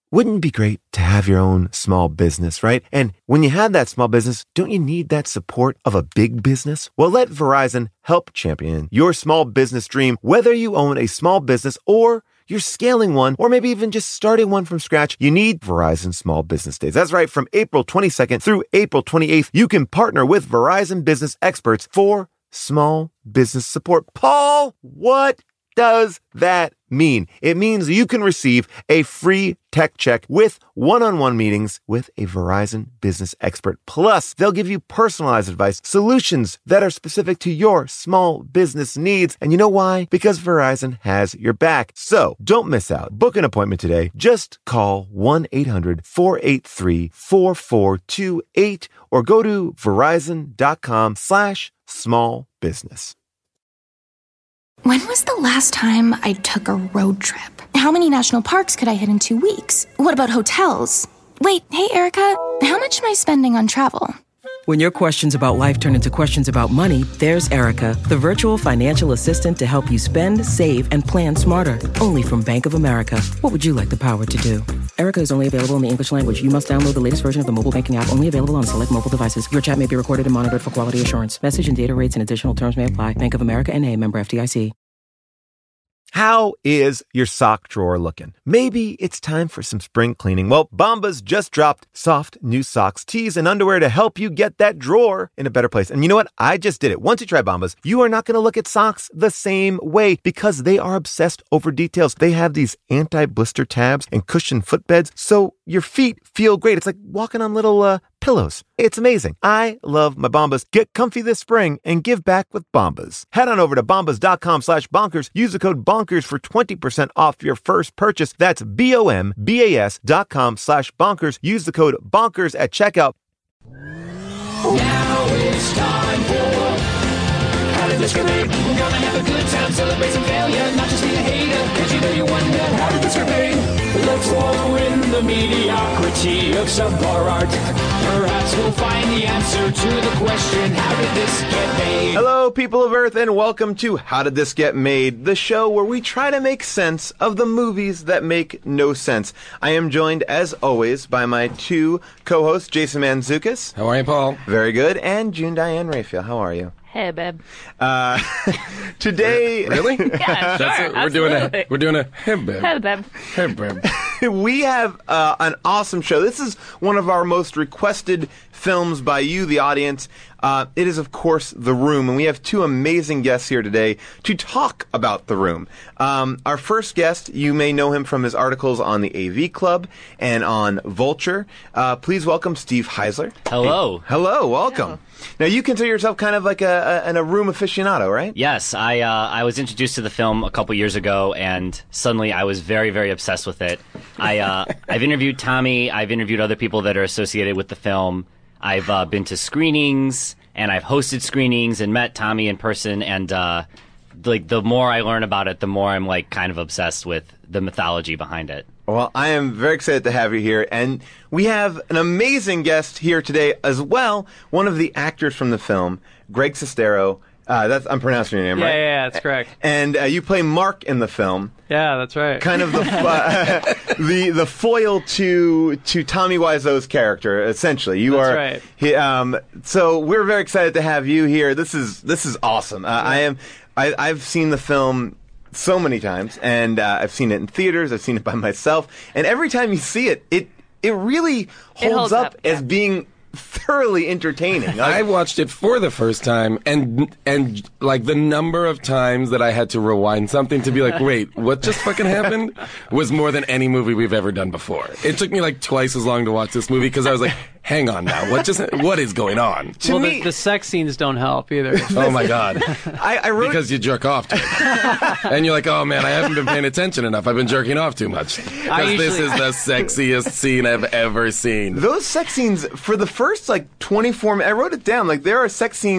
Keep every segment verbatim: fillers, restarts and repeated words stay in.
Wouldn't it be great to have your own small business, right? And when you have that small business, don't you need that support of a big business? Well, let Verizon help champion your small business dream, whether you own a small business or you're scaling one, or maybe even just starting one from scratch. You need Verizon Small Business Days. That's right. From April twenty-second through April twenty-eighth, you can partner with Verizon business experts for small business support. Paul, what does that mean? It means you can receive a free tech check with one-on-one meetings with a Verizon business expert. Plus, they'll give you personalized advice, solutions that are specific to your small business needs. And you know why? Because Verizon has your back. So don't miss out. Book an appointment today. Just call one eight hundred four eight three four four two eight or go to verizon.com slash small business. When was the last time I took a road trip? How many national parks could I hit in two weeks? What about hotels? Wait, hey, Erica, how much am I spending on travel? When your questions about life turn into questions about money, there's Erica, the virtual financial assistant to help you spend, save, and plan smarter. Only from Bank of America. What would you like the power to do? Erica is only available in the English language. You must download the latest version of the mobile banking app, only available on select mobile devices. Your chat may be recorded and monitored for quality assurance. Message and data rates and additional terms may apply. Bank of America N A, member F D I C. How is your sock drawer looking? Maybe it's time for some spring cleaning. Well, Bombas just dropped soft new socks, tees, and underwear to help you get that drawer in a better place. And you know what? I just did it. Once you try Bombas, you are not going to look at socks the same way because they are obsessed over details. They have these anti-blister tabs and cushioned footbeds, so your feet feel great. It's like walking on little uh, pillows. It's amazing. I love my Bombas. Get comfy this spring and give back with Bombas. Head on over to bombas.com slash bonkers. Use the code bonkers for twenty percent off your first purchase. That's B-O-M-B-A-S dot com slash bonkers. Use the code bonkers at checkout. Now it's time for How Did This Get Made? We're gonna have a good time, celebrate some failure, not just be a hater, cause you know you wonder, how did this get made? Let's wallow in the mediocrity of subpar art. Perhaps we'll find the answer to the question, how did this get made? Hello, people of Earth, and welcome to How Did This Get Made, the show where we try to make sense of the movies that make no sense. I am joined, as always, by my two co-hosts, Jason Mantzoukas. How are you, Paul? Very good. And June Diane Raphael. How are you? Hey, babe. Uh, today... Really? Yeah, That's sure. it. We're doing a, we're doing a, hey, babe. Hey, babe. Hey, babe. We have uh, an awesome show. This is one of our most requested films by you, the audience. Uh, it is, of course, The Room, and we have two amazing guests here today to talk about The Room. Um, our first guest, you may know him from his articles on the A V Club and on Vulture. Uh, please welcome Steve Heisler. Hello. Hey, hello, welcome. Hello. Now, you consider yourself kind of like a, a, a Room aficionado, right? Yes, I uh, I was introduced to the film a couple years ago, and suddenly I was very, very obsessed with it. I, uh, I've interviewed Tommy. I've interviewed other people that are associated with the film. I've uh, been to screenings, and I've hosted screenings and met Tommy in person, and uh, like the more I learn about it, the more I'm like kind of obsessed with the mythology behind it. Well, I am very excited to have you here, and we have an amazing guest here today as well, one of the actors from the film, Greg Sestero. Uh, that's I'm pronouncing your name, yeah, right? Yeah, yeah, that's correct. And uh, you play Mark in the film. Yeah, that's right. Kind of the uh, the the foil to to Tommy Wiseau's character, essentially. You that's are right. He, um, so we're very excited to have you here. This is this is awesome. Uh, yeah. I am. I, I've seen the film so many times, and uh, I've seen it in theaters. I've seen it by myself, and every time you see it, it it really holds, it holds up, up yeah. as being thoroughly entertaining. Like, I watched it for the first time, and and like the number of times that I had to rewind something to be like, wait, what just fucking happened, was more than any movie we've ever done before. It took me like twice as long to watch this movie because I was like, hang on now, what just what is going on? To well, me, the, the sex scenes don't help either. Oh my god! I, I wrote because you jerk off to it, and you're like, oh man, I haven't been paying attention enough. I've been jerking off too much because this is the sexiest scene I've ever seen. Those sex scenes for the first like twenty-four minutes, I wrote it down. Like there are sex scenes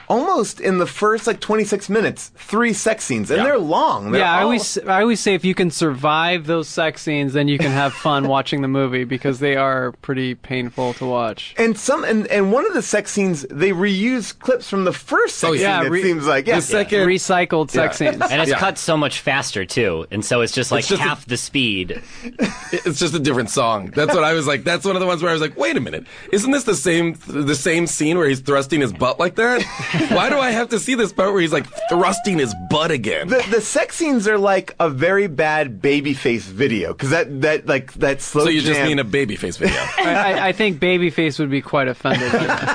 almost in the first like twenty-six minutes, three sex scenes, and Yeah. they're long. They're Yeah, I all- always I always say if you can survive those sex scenes, then you can have fun watching the movie because they are pretty painful to watch. And some and, and one of the sex scenes they reuse clips from the first sex Oh, scene. yeah, it re- seems like yeah. The second- Recycled sex Yeah. scenes. And it's Yeah. cut so much faster too, and so it's just like just a- half the speed. It's just a different song. That's what I was like. That's one of the ones where I was like, wait a minute, isn't this the same the same scene where he's thrusting his butt like that? Why do I have to see this part where he's like thrusting his butt again? The, the sex scenes are like a very bad Babyface video because that, that like that slow So you jam. just mean a Babyface video? I, I, I think Babyface would be quite offended.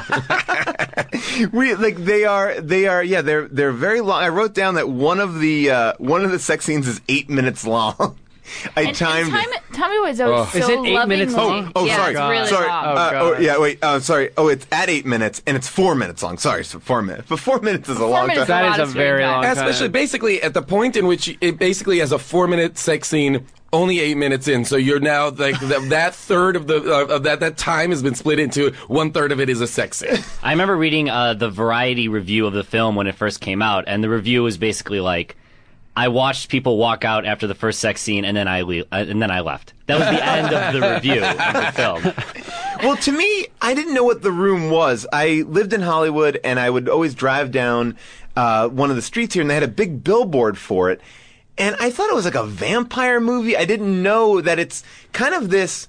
we like they are they are yeah they're they're very long. I wrote down that one of the uh, one of the sex scenes is eight minutes long. I And, timed. and Tommy, Tommy Wiseau is Is so it eight minutes lovingly- long? Oh, yeah, sorry, it's really sorry. long. Oh, uh, God. oh, yeah, wait. Uh, sorry. Oh, it's at eight minutes, and it's four minutes long. Sorry, so four minutes. But four minutes is a long minutes time. That lot is a of screen very time. long time. Especially basically at the point in which it basically has a four minute sex scene. Only eight minutes in, so you're now like th- that third of the uh, of that that time has been split into one third of it is a sex scene. I remember reading uh, the Variety review of the film when it first came out, and the review was basically like, I watched people walk out after the first sex scene, and then I le- uh, and then I left. That was the end of the review of the film. Well, to me, I didn't know what The Room was. I lived in Hollywood, and I would always drive down uh, one of the streets here, and they had a big billboard for it. And I thought it was like a vampire movie. I didn't know that it's kind of this,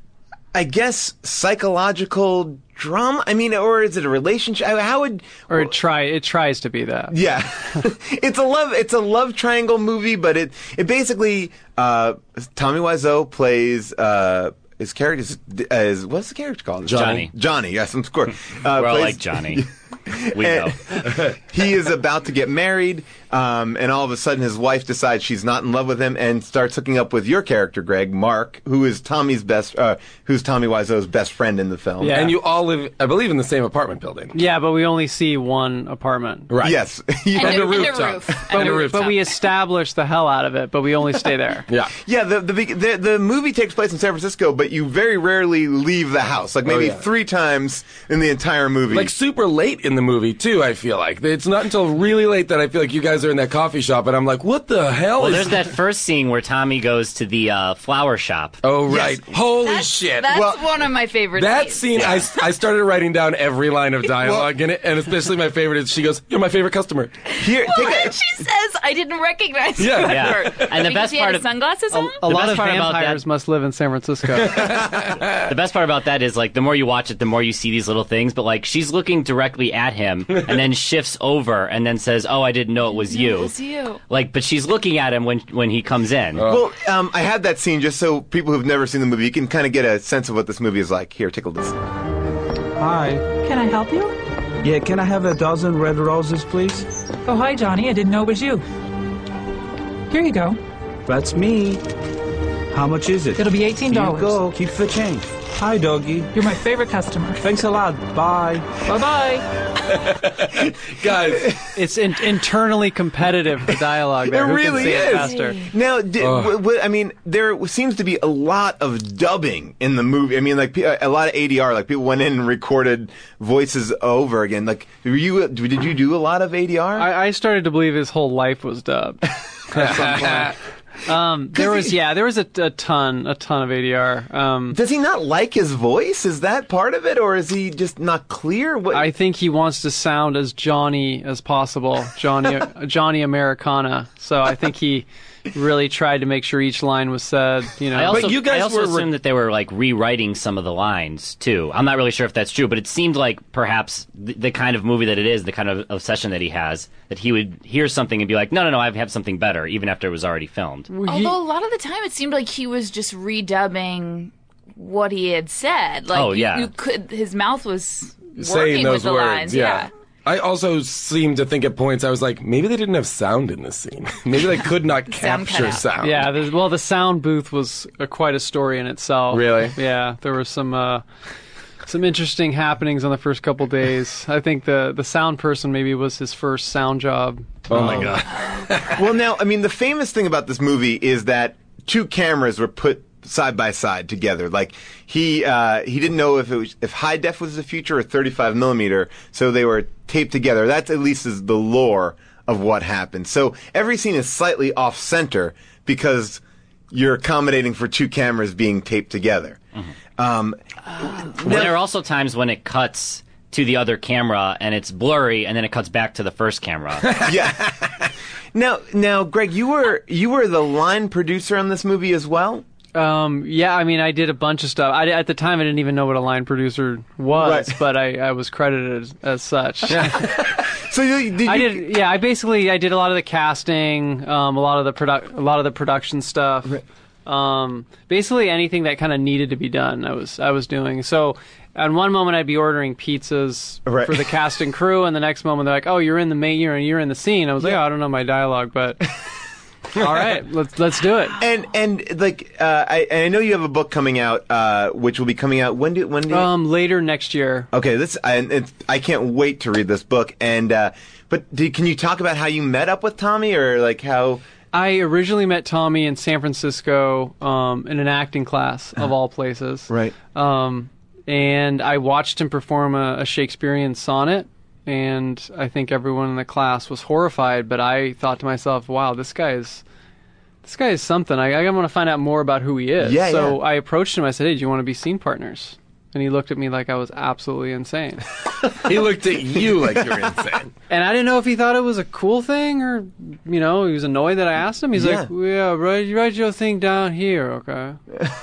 I guess, psychological drama. I mean, or is it a relationship? How would Or it try it tries to be that. Yeah, it's a love. It's a love triangle movie, but it it basically uh, Tommy Wiseau plays uh, his character is, is what's the character called? Johnny. Johnny. Yes, of course. Uh, We're all plays- like Johnny. We know. He is about to get married, um, and all of a sudden his wife decides she's not in love with him and starts hooking up with your character, Greg, Mark, who is Tommy's best, uh, who's Tommy Wiseau's best friend in the film. Yeah. And you all live, I believe, in the same apartment building. Yeah, but we only see one apartment. Right. Yes. And, yeah. And a, a and a rooftop. roof. And And a a rooftop. But we establish the hell out of it, but we only stay there. Yeah. Yeah, the, the big- the the movie takes place in San Francisco, but you very rarely leave the house. Like maybe Oh, yeah. three times in the entire movie. Like super late in the movie too. I feel like it's not until really late that I feel like you guys are in that coffee shop, and I'm like, what the hell Well, is? there's that first scene where Tommy goes to the uh, flower shop. Oh right. Holy That's, shit. that's Well, one of my favorite That scenes. scene, I, I started writing down every line of dialogue in it, and especially my favorite is she goes, "You're my favorite customer." Here, Well, take a, and she says, I didn't recognize Yeah. you. Yeah. at first." And the Because best he had part his of- sunglasses A, on? a lot best of part about vampires that- must live in San Francisco. The best part about that is like the more you watch it, the more you see these little things. But like she's looking directly at him, and then shifts over, and then says, "Oh, I didn't know it was you." It was you. Like, but she's looking at him when when he comes in. well, um, I had that scene just so people who've never seen the movie, you can kind of get a sense of what this movie is like. Here, tickle this. Hi. Can I help you? Yeah, can I have a dozen red roses, please? Oh, hi, Johnny. I didn't know it was you. Here you go. That's me. How much is it? It'll be eighteen Here you dollars. go. Keep the change. Hi, doggy. You're my favorite customer. Thanks a lot. Bye. Bye-bye. Guys, It's in, internally competitive, the dialogue there. It Who really can say is. it faster? Now, di- w- w- I mean, there seems to be a lot of dubbing in the movie. I mean, like pe- a lot of A D R. Like people went in and recorded voices over again. Like, were you? Did you do a lot of A D R? I, I started to believe his whole life was dubbed. At some point. Um, there was, yeah, there was a, a ton, a ton of A D R. Um, Does he not like his voice? Is that part of it, or is he just not clear? What? I think he wants to sound as Johnny as possible, Johnny, Johnny Americana. So I think he really tried to make sure each line was said. You know, I also, But you guys I also were re- assumed that they were like rewriting some of the lines too. I'm not really sure if that's true, but it seemed like perhaps the, the kind of movie that it is, the kind of obsession that he has, that he would hear something and be like, no, no, no, I have something better, even after it was already filmed. Although a lot of the time it seemed like he was just redubbing what he had said. Like, Oh, you- yeah. you could, his mouth was saying working those with the words, lines. yeah. I also seem to think at points I was like, maybe they didn't have sound in this scene. Maybe they could not Sound cut capture out. sound. yeah. The, well, the sound booth was a, quite a story in itself. Really? Yeah, there were some. Uh, Some interesting happenings on the first couple days. I think the, the sound person maybe was his first sound job. Oh my god. Well, now, I mean, the famous thing about this movie is that two cameras were put side by side together. Like he uh, he didn't know if it was if high def was the future or thirty-five millimeter, so they were taped together. That's at least is the lore of what happened. So every scene is slightly off center because you're accommodating for two cameras being taped together. Mm-hmm. Um, uh, well, there are also times when it cuts to the other camera and it's blurry, and then it cuts back to the first camera. Yeah. Now, now, Greg, you were you were the line producer on this movie as well. Um, yeah, I mean, I did a bunch of stuff. I, at the time, I didn't even know what a line producer was, right. but I, I was credited as, as such. So you, did you... I did, yeah. I basically I did a lot of the casting, um, a lot of the produ- a lot of the production stuff. Right. Um, basically anything that kind of needed to be done, I was I was doing. So, at one moment I'd be ordering pizzas right. for the cast and crew, and the next moment they're like, "Oh, you're in the main, you're you're in the scene." I was yeah. like, "Oh, I don't know my dialogue, but." All right, let's let's do it. And and like uh, I I know you have a book coming out, uh, which will be coming out when do when do you... um later next year. Okay, this I it's, I can't wait to read this book. And uh, but do, can you talk about how you met up with Tommy, or like how? I originally met Tommy in San Francisco um, in an acting class of all places. Right. Um, and I watched him perform a, a Shakespearean sonnet. And I think everyone in the class was horrified, but I thought to myself, "Wow, this guy is, this guy is something. I, I want to find out more about who he is." Yeah, so yeah. I approached him. I said, "Hey, do you want to be scene partners?" And he looked at me like I was absolutely insane. He looked at you like you were insane. And I didn't know if he thought it was a cool thing or, you know, he was annoyed that I asked him. He's yeah. like, "Yeah, write, write your thing down here, okay?"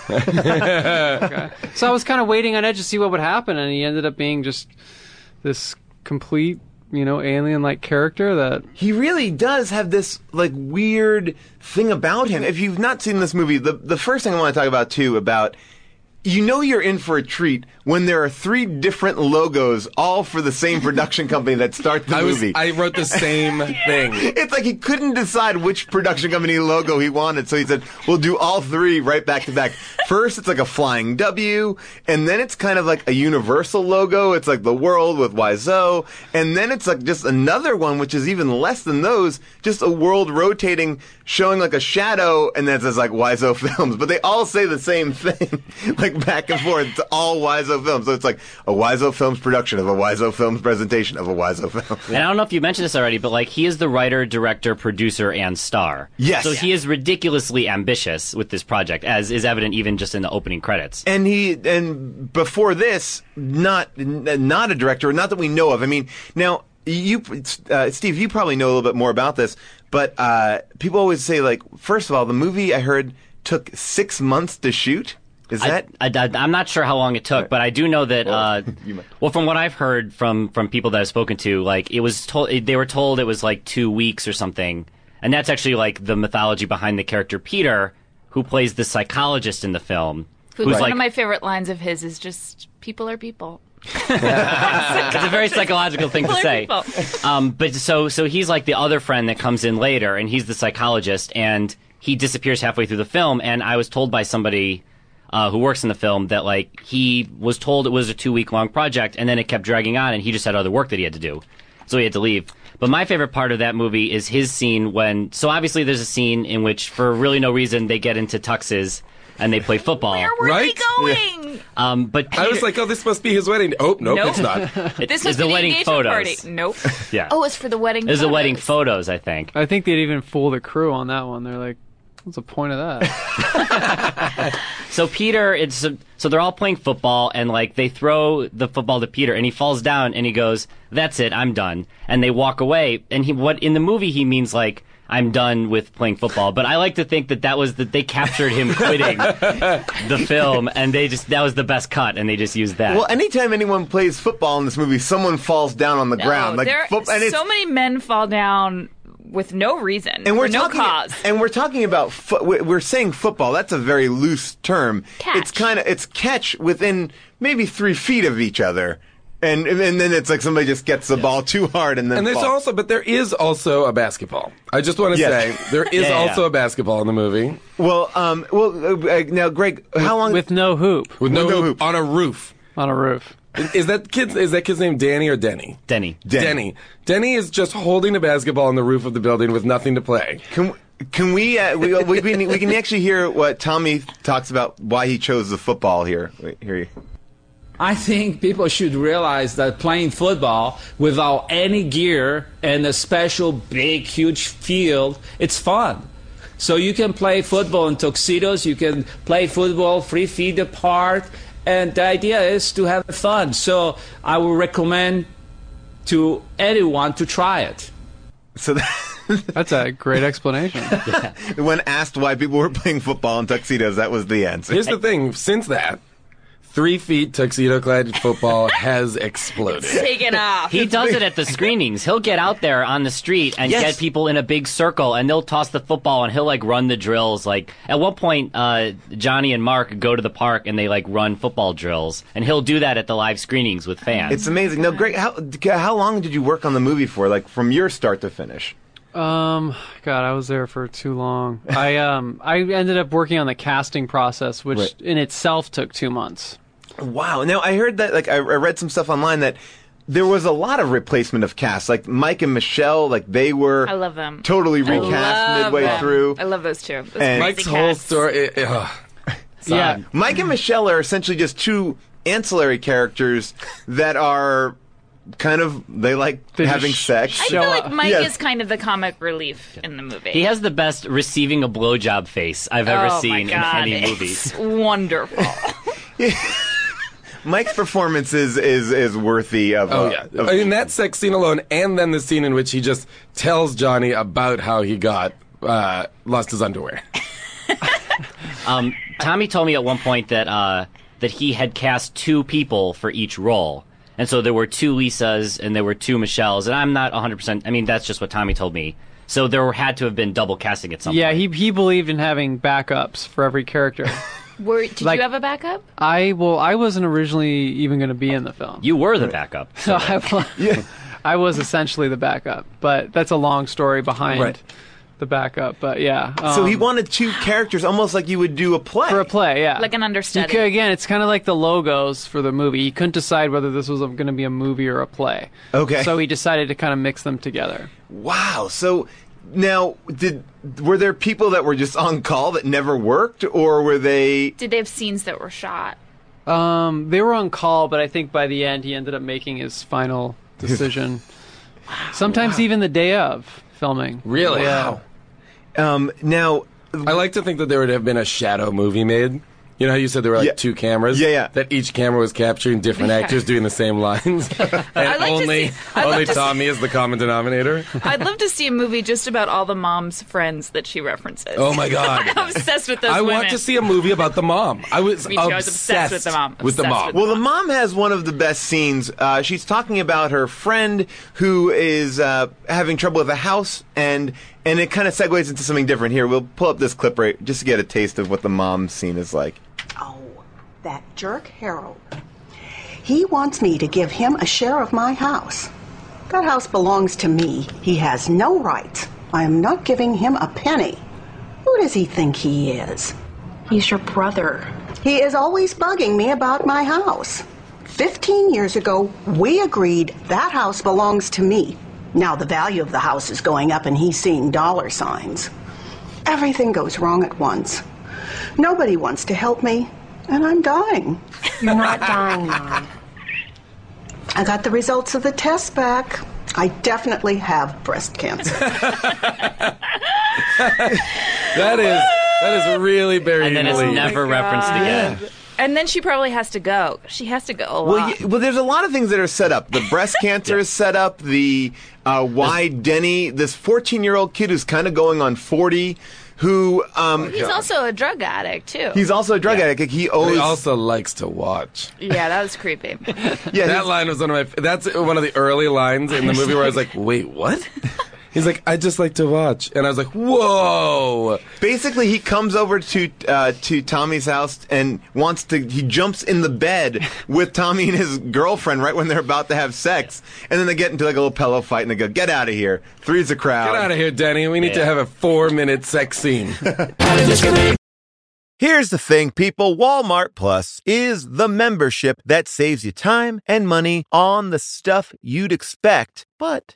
Okay. So I was kind of waiting on edge to see what would happen, and he ended up being just this complete, you know, alien-like character that... He really does have this, like, weird thing about him. If you've not seen this movie, the the first thing I want to talk about, too, about... You know you're in for a treat when there are three different logos, all for the same production company that start the I was, movie. I wrote the same thing. It's like he couldn't decide which production company logo he wanted, so he said, we'll do all three right back to back. First, it's like a flying W, and then it's kind of like a universal logo. It's like the world with Wiseau, and then it's like just another one, which is even less than those, just a world rotating, showing like a shadow, and then it says like Wiseau Films. But they all say the same thing, like back and forth. It's all Wiseau Films. So it's like a Wiseau Films production of a Wiseau Films presentation of a Wiseau Film. And I don't know if you mentioned this already, but like he is the writer, director, producer, and star. Yes. So he is ridiculously ambitious with this project, as is evident even just in the opening credits. And he, and before this, not not a director, not that we know of. I mean, now you, uh, Steve, you probably know a little bit more about this, but uh, people always say, like, first of all, the movie I heard took six months to shoot. Is that? I, I, I'm not sure how long it took, but I do know that. Uh, well, from what I've heard from, from people that I've spoken to, like it was told, they were told it was like two weeks or something, and that's actually like the mythology behind the character Peter, who plays the psychologist in the film. Who's Who's one like, of my favorite lines of his is just "People are people." It's a very psychological thing to say. Um, but so so he's like the other friend that comes in later, and he's the psychologist, and he disappears halfway through the film. And I was told by somebody uh, who works in the film that like he was told it was a two week long project, and then it kept dragging on, and he just had other work that he had to do, so he had to leave. But my favorite part of that movie is his scene when. So obviously there's a scene in which, for really no reason, they get into tuxes and they play football. Where were right? they going? Yeah. Um, but Peter, I was like, oh, this must be his wedding. Oh, nope, Nope. it's not. it, This it's was the the wedding engagement photos. party. Nope. Yeah. Oh, it's for the wedding. It was photos. the wedding photos, I think. I think they'd even fool the crew on that one. They're like, what's the point of that? So Peter, it's so they're all playing football, and like they throw the football to Peter, and he falls down, and he goes, "That's it, I'm done." And they walk away, and he what in the movie he means like, "I'm done with playing football." But I like to think that that was that they captured him quitting the film, and they just that was the best cut, and they just used that. Well, anytime anyone plays football in this movie, someone falls down on the No, ground. Like there, fo- and it's, so many men fall down with no reason, and we're for no talking, cause. And we're talking about fo- we're saying football. That's a very loose term. Catch. It's kind of it's catch within maybe three feet of each other. And and then it's like somebody just gets the ball too hard and then And there's falls. also, but there is also a basketball. I just want to Yes. say there is Yeah, yeah. also a basketball in the movie Well, um, well, uh, now, Greg, how long? With no hoop with no, With no hoop, hoop. on a roof. on a roof. Is, is that kid? Is that kid's name Danny or Denny? Denny. Denny. Denny. Denny is just holding a basketball on the roof of the building with nothing to play. Can, Can we, uh, we, we, we, we can actually hear what Tommy talks about why he chose the football here. Wait, here you. I think people should realize that playing football without any gear and a special big, huge field, it's fun. So you can play football in tuxedos, you can play football three feet apart, and the idea is to have fun. So I would recommend to anyone to try it. So that, That's a great explanation. Yeah. when asked why people were playing football in tuxedos, that was the answer. Here's the thing. Since that, three feet tuxedo-clad football has exploded. Taken off. He does it at the screenings. He'll get out there on the street and Yes. get people in a big circle, and they'll toss the football, and he'll like run the drills. Like at one point, uh, Johnny and Mark go to the park and they like run football drills, and he'll do that at the live screenings with fans. It's amazing. No, Greg, how, how long did you work on the movie for, like from your start to finish? Um, God, I was there for too long. I um, I ended up working on the casting process, which Right. in itself took two months. Wow. Now, I heard that, like, I, I read some stuff online that there was a lot of replacement of cast. Like, Mike and Michelle, like, they were I love them. totally I recast love midway them. through. I love those two. Those And- crazy Mike's whole cats. story. Ugh. Yeah, Mike and Michelle are essentially just two ancillary characters that are kind of, they like They having just sex. I show feel like up. Mike Yes. is kind of the comic relief in the movie. He has the best receiving a blowjob face I've ever oh seen my in God, any movie. It's wonderful. Mike's performance is, is, is worthy of... Oh, uh, yeah. of- I mean, that sex scene alone, and then the scene in which he just tells Johnny about how he got, uh, lost his underwear. Um, Tommy told me at one point that uh, that he had cast two people for each role. And so there were two Lisas and there were two Michelles. And I'm not one hundred percent. I mean, that's just what Tommy told me. So there had to have been double casting at some yeah. point. He he believed in having backups for every character. Were, did Like- you have a backup? I well, I wasn't originally even going to be in the film. You were the backup. So I, wa- I was essentially the backup, but that's a long story behind Right. the backup. But yeah, so he um, wanted two characters, almost like you would do a play. for a play, yeah, Like an You understudy. could- again, it's kind of like the logos for the movie. He couldn't decide whether this was going to be a movie or a play. Okay. So he decided to kind of mix them together. Wow. So now, did were there people that were just on call that never worked, or were they? Did they have scenes that were shot? Um, they were on call, but I think by the end he ended up making his final decision. Sometimes even the day of filming. Really? Yeah. Um, now, I like to think that there would have been a shadow movie made. You know how you said there were like Yeah. two cameras? Yeah, yeah. That each camera was capturing different Yeah. actors doing the same lines. and I'd like to only see- I'd only like to see- Tommy is the common denominator. I'd love to see a movie just about all the mom's friends that she references. Oh my God. I'm obsessed with those I women. want to see a movie about the mom. I was, Me too, I was obsessed, obsessed with the mom. With the Obsessed mom. with well, the mom has one of the best scenes. Uh, she's talking about her friend who is uh, having trouble with a house, and and it kind of segues into something different here. We'll pull up this clip right just to get a taste of what the mom scene is like. Oh, that jerk Harold. He wants me to give him a share of my house. That house belongs to me. He has no rights. I am not giving him a penny. Who does he think he is? He's your brother. He is always bugging me about my house. Fifteen years ago, we agreed that house belongs to me. Now the value of the house is going up and he's seeing dollar signs. Everything goes wrong at once. Nobody wants to help me, and I'm dying. You're not dying, Mom. I got the results of the test back. I definitely have breast cancer. That is that is really buried And then it's in the lead. never referenced again. And then she probably has to go. She has to go a lot. Well, y- well, there's a lot of things that are set up. The breast cancer is set up. The uh, why Denny, this fourteen-year-old kid who's kind of going on forty, who um, He's also a drug addict, too. he's also a drug addict. He But owes. he also likes to watch. Yeah, that was creepy. yeah, That he's- line was one of my. That's one of the early lines in the movie where I was like, "Wait, what?" He's like, "I just like to watch," and I was like, "Whoa!" Basically, he comes over to uh, to Tommy's house and wants to. He jumps in the bed with Tommy and his girlfriend right when they're about to have sex, and then they get into like a little pillow fight and they go, "Get out of here!" Three's a crowd. Get out of here, Denny. We need to have a four-minute sex scene. Here's the thing, people. Walmart Plus is the membership that saves you time and money on the stuff you'd expect, but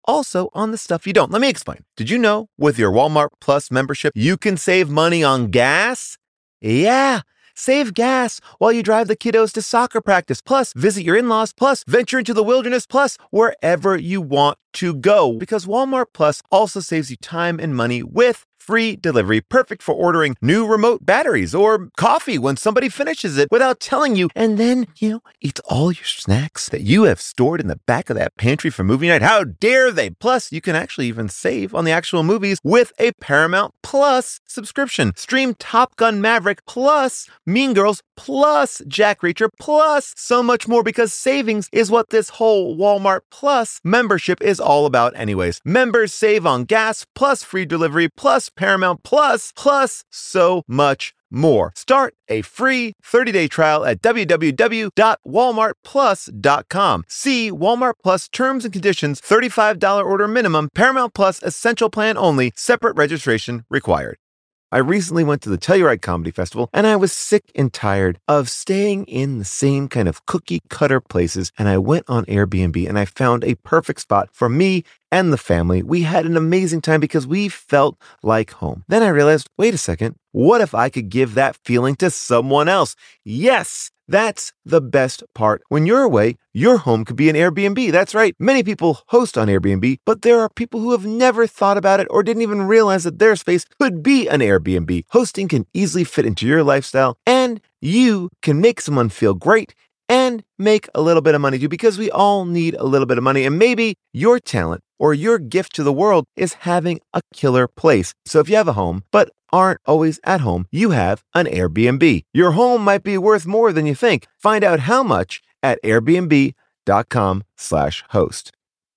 also on the stuff you don't. Let me explain. Did you know with your Walmart Plus membership, you can save money on gas? Yeah. Save gas while you drive the kiddos to soccer practice, plus visit your in-laws, plus venture into the wilderness, plus wherever you want to go. Because Walmart Plus also saves you time and money with free delivery, perfect for ordering new remote batteries or coffee when somebody finishes it without telling you, and then, you know, eats all your snacks that you have stored in the back of that pantry for movie night. How dare they? Plus, you can actually even save on the actual movies with a Paramount Plus subscription. Stream Top Gun Maverick plus Mean Girls plus Jack Reacher plus so much more, because savings is what this whole Walmart Plus membership is all about anyways. Members save on gas plus free delivery plus Paramount Plus plus so much more. Start a free thirty-day trial at w w w dot walmart plus dot com. See Walmart Plus terms and conditions. thirty-five dollars order minimum. Paramount Plus essential plan only. Separate registration required. I recently went to the Telluride Comedy Festival, and I was sick and tired of staying in the same kind of cookie-cutter places, and I went on Airbnb, and I found a perfect spot for me and the family. We had an amazing time because we felt like home. Then I realized, wait a second, what if I could give that feeling to someone else? Yes! That's the best part. When you're away, your home could be an Airbnb. That's right. Many people host on Airbnb, but there are people who have never thought about it or didn't even realize that their space could be an Airbnb. Hosting can easily fit into your lifestyle, and you can make someone feel great and make a little bit of money too, because we all need a little bit of money. And maybe your talent or your gift to the world is having a killer place. So if you have a home, but aren't always at home, you have an Airbnb. Your home might be worth more than you think. Find out how much at airbnb dot com slash host.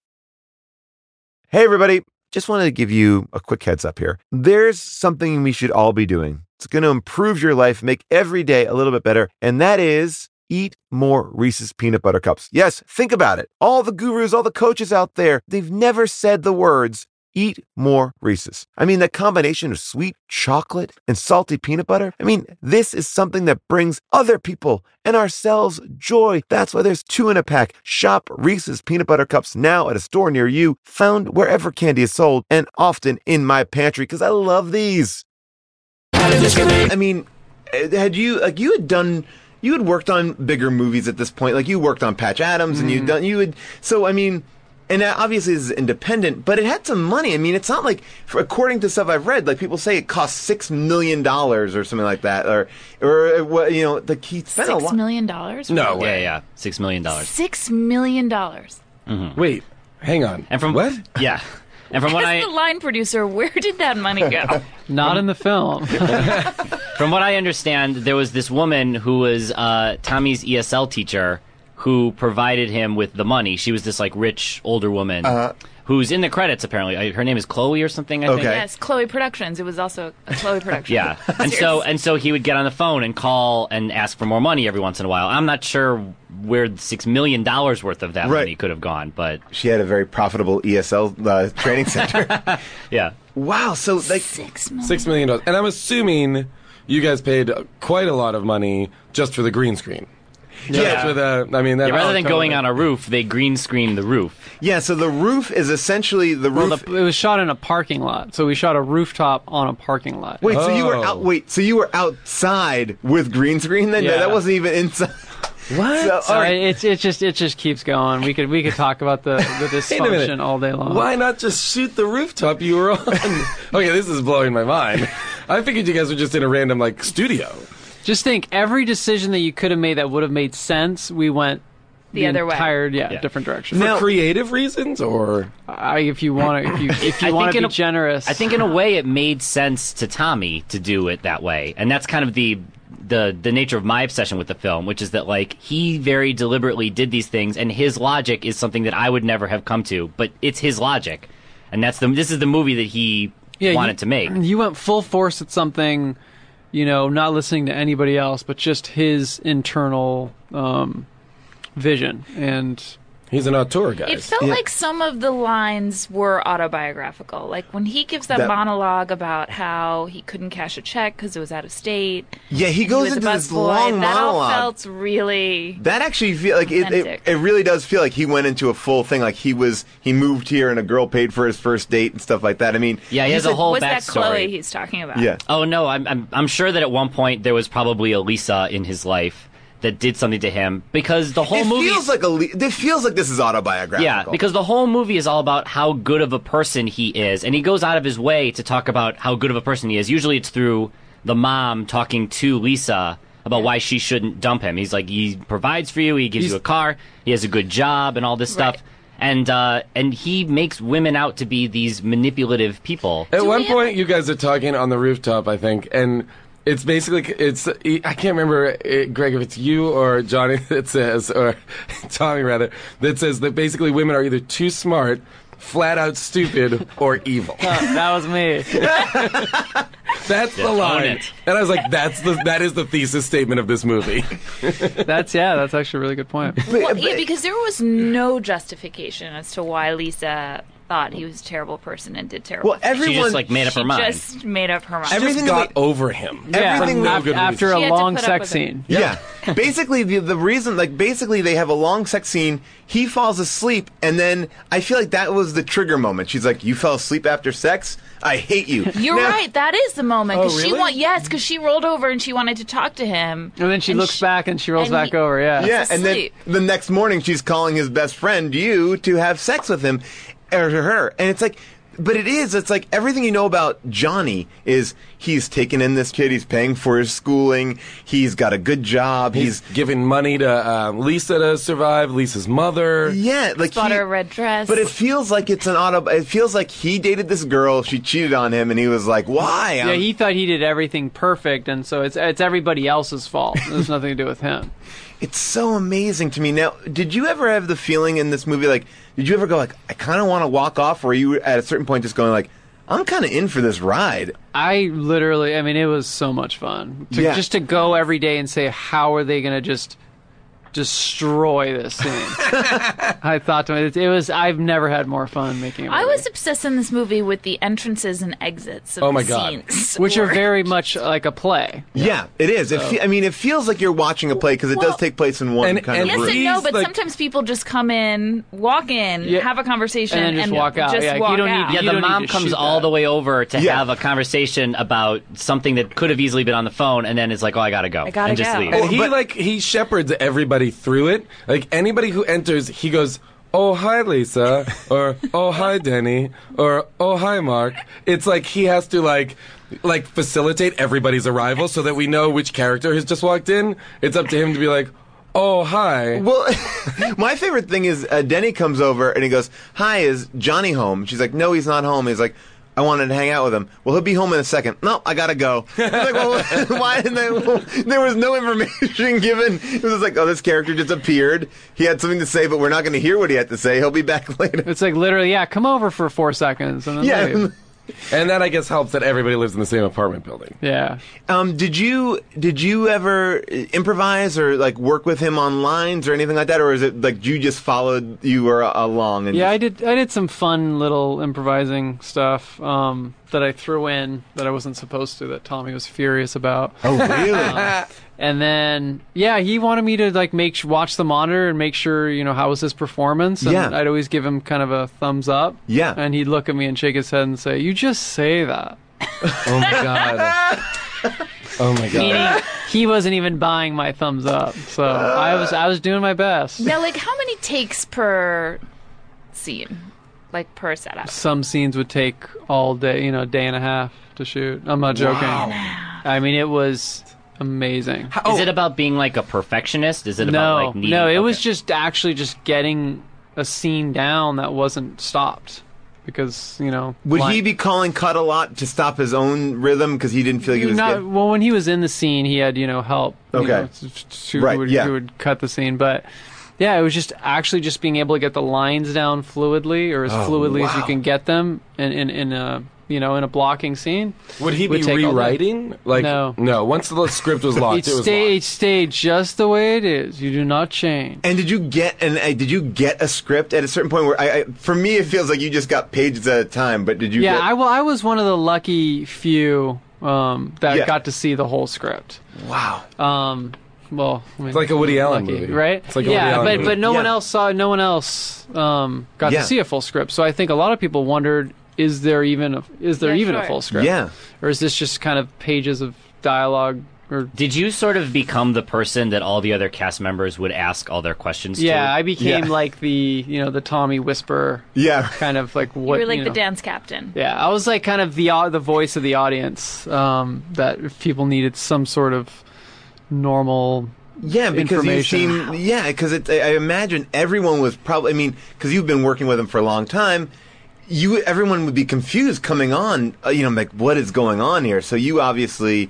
Hey, everybody. Just wanted to give you a quick heads up here. There's something we should all be doing. It's going to improve your life, make every day a little bit better, and that is eat more Reese's Peanut Butter Cups. Yes, think about it. All the gurus, all the coaches out there, they've never said the words, eat more Reese's. I mean, that combination of sweet chocolate and salty peanut butter, I mean, this is something that brings other people and ourselves joy. That's why there's two in a pack. Shop Reese's Peanut Butter Cups now at a store near you, found wherever candy is sold, and often in my pantry, because I love these. I mean, had you, like, you had done... You had worked on bigger movies at this point. Like, you worked on Patch Adams, and mm. you'd done, you had, so, I mean, and obviously this is independent, but it had some money. I mean, it's not like, for, according to stuff I've read, like, people say it cost six million dollars or something like that, or, or, you know, the he spent a lot. Six million dollars? No way. Yeah, yeah, six million dollars. Six million dollars. Mm-hmm. Wait, hang on. And from what? Yeah. And from what I, the line producer, where did that money go? Not in the film. From what I understand, there was this woman who was uh, Tommy's E S L teacher who provided him with the money. She was this like rich older woman uh-huh. who's in the credits apparently. Her name is Chloe or something. I okay. think. Yes, Chloe Productions. It was also a Chloe production. Yeah, and so and so he would get on the phone and call and ask for more money every once in a while. I'm not sure where six million dollars worth of that right. money could have gone, but she had a very profitable E S L uh, training center. Yeah. Wow. So like six million. Six million dollars, and I'm assuming you guys paid quite a lot of money just for the green screen. Yeah. yeah. For the, I mean, that, yeah, rather oh, than totally. going on a roof, they green screened the roof. Yeah, so the roof is essentially the roof. Well, the, it was shot in a parking lot, so we shot a rooftop on a parking lot. Wait, oh. so you were out? Wait, so you were outside with green screen? Then Yeah. that wasn't even inside. What? So, so right. it's it just it just keeps going. We could we could talk about the, the dysfunction all day long. Why not just shoot the rooftop you were on? Okay, this is blowing my mind. I figured you guys were just in a random like studio. Just think, every decision that you could have made that would have made sense, we went the, the other entire, way. Yeah, yeah, different direction. For Now, creative reasons, or I, if you want to, if you if you want to be a, generous, I think in a way it made sense to Tommy to do it that way, and that's kind of the the the nature of my obsession with the film, which is that like he very deliberately did these things, and his logic is something that I would never have come to, but it's his logic, and that's the this is the movie that he yeah, wanted you, to make. You went full force at something. You know, not listening to anybody else, but just his internal um, vision. And He's an auteur guy. It felt like some of the lines were autobiographical. Like when he gives that, That- monologue about how he couldn't cash a check because it was out of state. Yeah, he and goes was a into this busboy. long that monologue. all felt really. That actually feel like it, it. Authentic. It really does feel like he went into a full thing. Like he was, he moved here, and a girl paid for his first date and stuff like that. I mean, Yeah, he has he's a whole was that backstory. Chloe he's talking about? Yeah. Oh no, I'm, I'm I'm sure that at one point there was probably a Lisa in his life that did something to him because the whole It movie feels like a. le- It feels like this is autobiographical. Yeah, because the whole movie is all about how good of a person he is, and he goes out of his way to talk about how good of a person he is. Usually it's through the mom talking to Lisa about why she shouldn't dump him. He's like, he provides for you, he gives He's- you a car, he has a good job, and all this stuff. Right. And uh, and he makes women out to be these manipulative people. At Do one we have- point, you guys are talking on the rooftop, I think, and it's basically it's. I can't remember, uh, Greg, if it's you or Johnny that says, or Tommy rather, that says that basically women are either too smart, flat out stupid, or evil. That was me. That's the own line. it. And I was like, that's the that is the thesis statement of this movie. That's yeah. That's actually a really good point. Well, yeah, because there was no justification as to why Lisa thought he was a terrible person and did terrible Well, things. everyone She just like made up She her mind. just made up her mind. Everything Everything got that we- over him. Yeah, Everything no af- good after reason. a She had to long put up sex with it. scene. Yeah. Basically, the, the reason, like, basically they have a long sex scene. He falls asleep, and then I feel like that was the trigger moment. She's like, "You fell asleep after sex? I hate you." You're Now- right. That is the moment. Oh, 'Cause she really? want yes, because she rolled over and she wanted to talk to him. And then she looks she- back and she rolls and back he- over. Yeah. Yeah, and then asleep. the next morning she's calling his best friend, you, to have sex with him, or to her. And it's like, but it is, it's like everything you know about Johnny is he's taken in this kid, he's paying for his schooling, he's got a good job, He's he's, giving money to um, Lisa to survive, Lisa's mother. yeah, like Bought he- her a red dress. But it feels like it's an auto. It feels like he dated this girl. She cheated on him, and he was like, "Why?" Yeah, I'm- he thought he did everything perfect, and so it's it's everybody else's fault. There's nothing to do with him. It's so amazing to me. Now, did you ever have the feeling in this movie, like, did you ever go like, I kind of want to walk off, or were you at a certain point just going like, I'm kind of in for this ride? I literally, I mean, it was so much fun to, Yeah. just to go every day and say, how are they going to just destroy this scene? I thought to it, it was. I've never had more fun making. A movie. I was obsessed in this movie with the entrances and exits of Oh my the God. scenes. which are Where- very much like a play. Yeah, it is. It fe- I mean, it feels like you're watching a play because it Well, does take place in one and- kind and of Yes room. and no, He's but like- sometimes people just come in, walk in, Yeah. have a conversation, And then just walk out. Just Yeah, you walk don't need- out. Yeah, You the don't need mom to comes shoot all that. the way over to Yeah. have a conversation about something that could have easily been on the phone, and then it's like, oh, I gotta go, I gotta and just go. leave. And he but- like he shepherds everybody through it. Like anybody who enters, he goes, "Oh hi Lisa," or "Oh hi Denny," or "Oh hi Mark." It's like he has to like like facilitate everybody's arrival so that we know which character has just walked in. It's up to him to be like, "Oh hi." Well, my favorite thing is uh, Denny comes over and he goes, "Hi, is Johnny home?" She's like, "No, he's not home." He's like, "I wanted to hang out with him." "Well, he'll be home in a second." "No, I gotta go." I was like, well, why didn't they? There was no information given. It was like, oh, this character just appeared. He had something to say, but we're not going to hear what he had to say. He'll be back later. It's like literally, yeah, come over for four seconds and then Yeah. leave. And that I guess helps that everybody lives in the same apartment building. Yeah. Um, did you did you ever improvise or like work with him on lines or anything like that, or is it like you just followed you were along? And Yeah, I just- did. I did some fun little improvising stuff um, that I threw in that I wasn't supposed to. That Tommy was furious about. Oh, really? Um, and then, yeah, he wanted me to like make watch the monitor and make sure you know how was his performance. And Yeah. I'd always give him kind of a thumbs up. Yeah. And he'd look at me and shake his head and say, "You just say that." Oh my god. Oh my god. Meaning he wasn't even buying my thumbs up. So I was I was doing my best. Now, like, how many takes per scene? Like, per setup? Some scenes would take all day, you know, a day and a half to shoot. I'm not joking. I mean, it was amazing. Is it about being like a perfectionist? Is it no, about like needing, no, it was okay. just actually just getting a scene down that wasn't stopped because you know. Would line- he be calling cut a lot to stop his own rhythm because he didn't feel like he was Not, getting... well, when he was in the scene, he had you know help. you Okay. know, t- t- who Right, would, yeah. who would cut the scene, but. Yeah, it was just actually just being able to get the lines down fluidly, or as Oh, fluidly as you wow. can get them in in, in a you know, in a blocking scene. Would he be would take all day. rewriting? Like, No. no. Once the script was locked, It it was stayed, locked. stayed just the way it is. You do not change. And did you get an? Uh, did you get a script at a certain point where I, I? For me, it feels like you just got pages at a time. But did you? Yeah, get, I, well, I was one of the lucky few um, that Yeah. got to see the whole script. Wow. Um, well, I mean, It's like a Woody Allen lucky, movie. right? It's like a yeah, Woody Allen but movie. but no one Yeah. else saw. No one else um, got Yeah. to see a full script. So I think a lot of people wondered: is there even a, is there Yeah, even sure. a full script? Yeah. Or is this just kind of pages of dialogue? Or Did you sort of become the person that all the other cast members would ask all their questions to? yeah, I became Yeah. like the you know the Tommy Whisperer. Yeah. Kind of like You what were like you the know. dance captain. Yeah, I was like kind of the au- the voice of the audience. Um, that if people needed some sort of normal. Yeah, because you information. seem. Yeah, because I I imagine everyone was probably. I mean, because you've been working with him for a long time. You, everyone would be confused coming on. Uh, you know, like what is going on here? So you obviously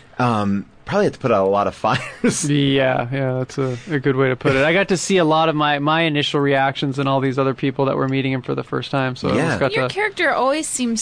um, probably had to put out a lot of fires. Yeah, yeah, that's a, a good way to put it. I got to see a lot of my, my initial reactions and all these other people that were meeting him for the first time. So I Yeah. almost got Your to. character always seems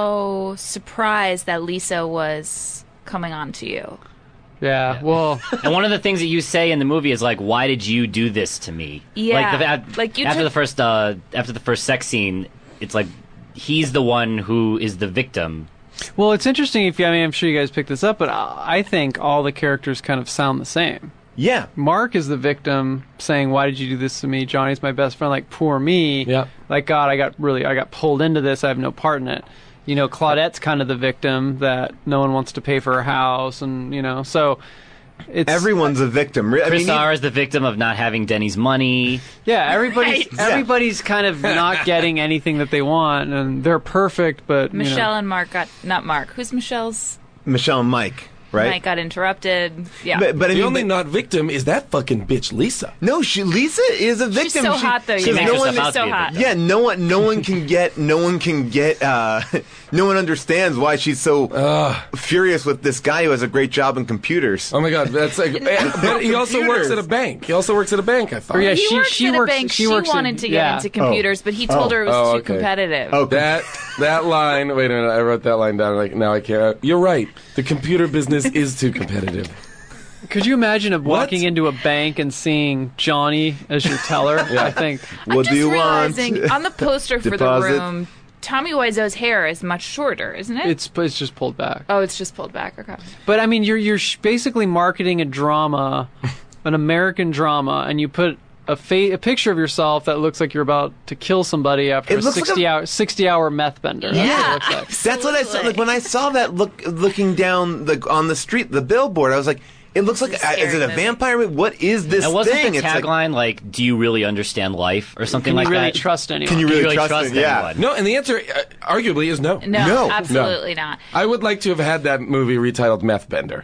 so surprised that Lisa was coming on to you. Yeah, well, And one of the things that you say in the movie is like, "Why did you do this to me?" Yeah, Like, the, at, like you after took- the first uh, after the first sex scene, it's like he's the one who is the victim. well, it's interesting. If you, I mean, I'm sure you guys picked this up, but I I think all the characters kind of sound the same. Yeah. Mark is the victim, saying, "Why did you do this to me?" Johnny's my best friend, like poor me. Yeah. Like God, I got really, I got pulled into this. I have no part in it. You know, Claudette's kind of the victim that no one wants to pay for her house, and you know, so it's Everyone's a victim. Re- I Chris mean, R is the victim of not having Denny's money. Yeah, everybody's Right. everybody's kind of not getting anything that they want, and they're perfect, but you know. Michelle and Mark got not Mark. Who's Michelle's? Michelle and Mike, right? Mike got interrupted. Yeah. But, but I The mean, only but- not victim is that fucking bitch Lisa. no, she Lisa is a victim. She's so She- hot though. because You makes no guys. one, herself out She's to so be a hot. victim. yeah, no one, no one can get, no one can get, uh, no one understands why she's so furious with this guy who has a great job in computers. Oh my god, that's like. But he also works Computers. at a bank. He also works at a bank. I thought. Or yeah, He she works she at works a bank. she She, works in- wanted to get yeah. into computers, but he told her it was Oh, too okay. competitive. Okay. That that line. Wait a minute. I wrote that line down. Like now I can't. You're right. The computer business is too competitive. Could you imagine of walking into a bank and seeing Johnny as your teller? I think. I'm What just do you want? realizing on the poster for the Deposit. room, Tommy Wiseau's hair is much shorter, isn't it? It's it's just pulled back. oh, it's just pulled back. Okay. But I mean, you're you're sh- basically marketing a drama, an American drama, and you put a fa- a picture of yourself that looks like you're about to kill somebody after It a looks like sixty a- hour sixty hour meth bender. That's what it looks like. That's what I saw. Like when I saw that look looking down the on the street, the billboard, I was like, it looks like It's a uh, is it scary a movie. vampire movie? What is this And wasn't thing? the It's like, tagline like, "Do you really understand life?" or something Can like you really that? trust anyone? can you Do really, you really trust, trust it? Yeah. anyone? No, and the answer uh, arguably is no. No, No. absolutely not. I would like to have had that movie retitled Meth Bender.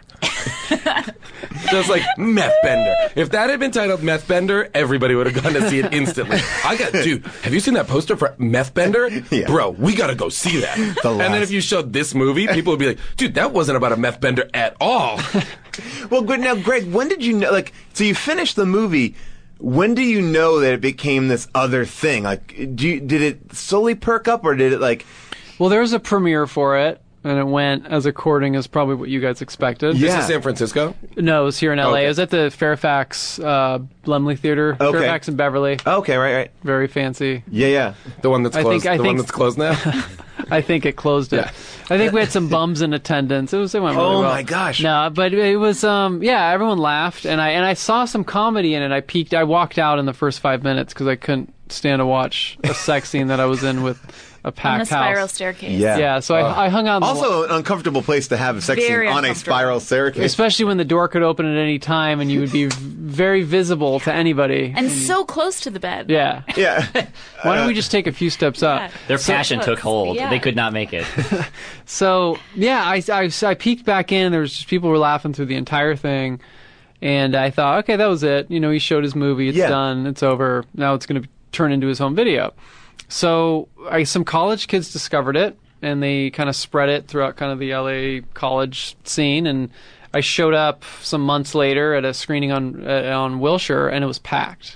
Just like Meth Bender. If that had been titled Meth Bender, everybody would have gone to see it instantly. I got, dude, have you seen that poster for Meth Bender? Yeah. Bro, we gotta go see that. The And then last- if you showed this movie, people would be like, dude, that wasn't about a meth bender at all. Well, good. Now, Greg, when did you know? Like, so you finished the movie. When do you know that it became this other thing? Like, do you, did it slowly perk up, or did it like? Well, there was a premiere for it, and it went as according as probably what you guys expected. Yeah. This is San Francisco? No, it was here in L A. Okay. It was at the Fairfax uh, Lemley Theater, Okay. Fairfax and Beverly. Okay, right, right. Very fancy. Yeah, yeah. The one that's I closed. think- I the one think- that's closed now? I think it closed it. Yeah. I think we had some bums in attendance. It was it went really Oh well. my gosh. No, but it was um yeah, everyone laughed and I and I saw some comedy in it. I peeked. I walked out in the first five minutes because I couldn't stand to watch a sex scene that I was in with a On packed the spiral house. staircase. Yeah. Yeah, so I, I hung out. In the Also, an uncomfortable place to have a sex scene Very on a uncomfortable. spiral staircase. especially when the door could open at any time and you would be v- very visible to anybody. And so close to the bed. yeah. Yeah. Why don't we just take a few steps up? Yeah. Their So passion close. took hold. Yeah. They could not make it. So yeah, I, I, I peeked back in. There was just people were laughing through the entire thing, and I thought, okay, that was it. You know, he showed his movie. It's Yeah. done. It's over. Now it's going to turn into his home video. So I, some college kids discovered it, and they kind of spread it throughout kind of the L A college scene. And I showed up some months later at a screening on uh, on Wilshire, and it was packed.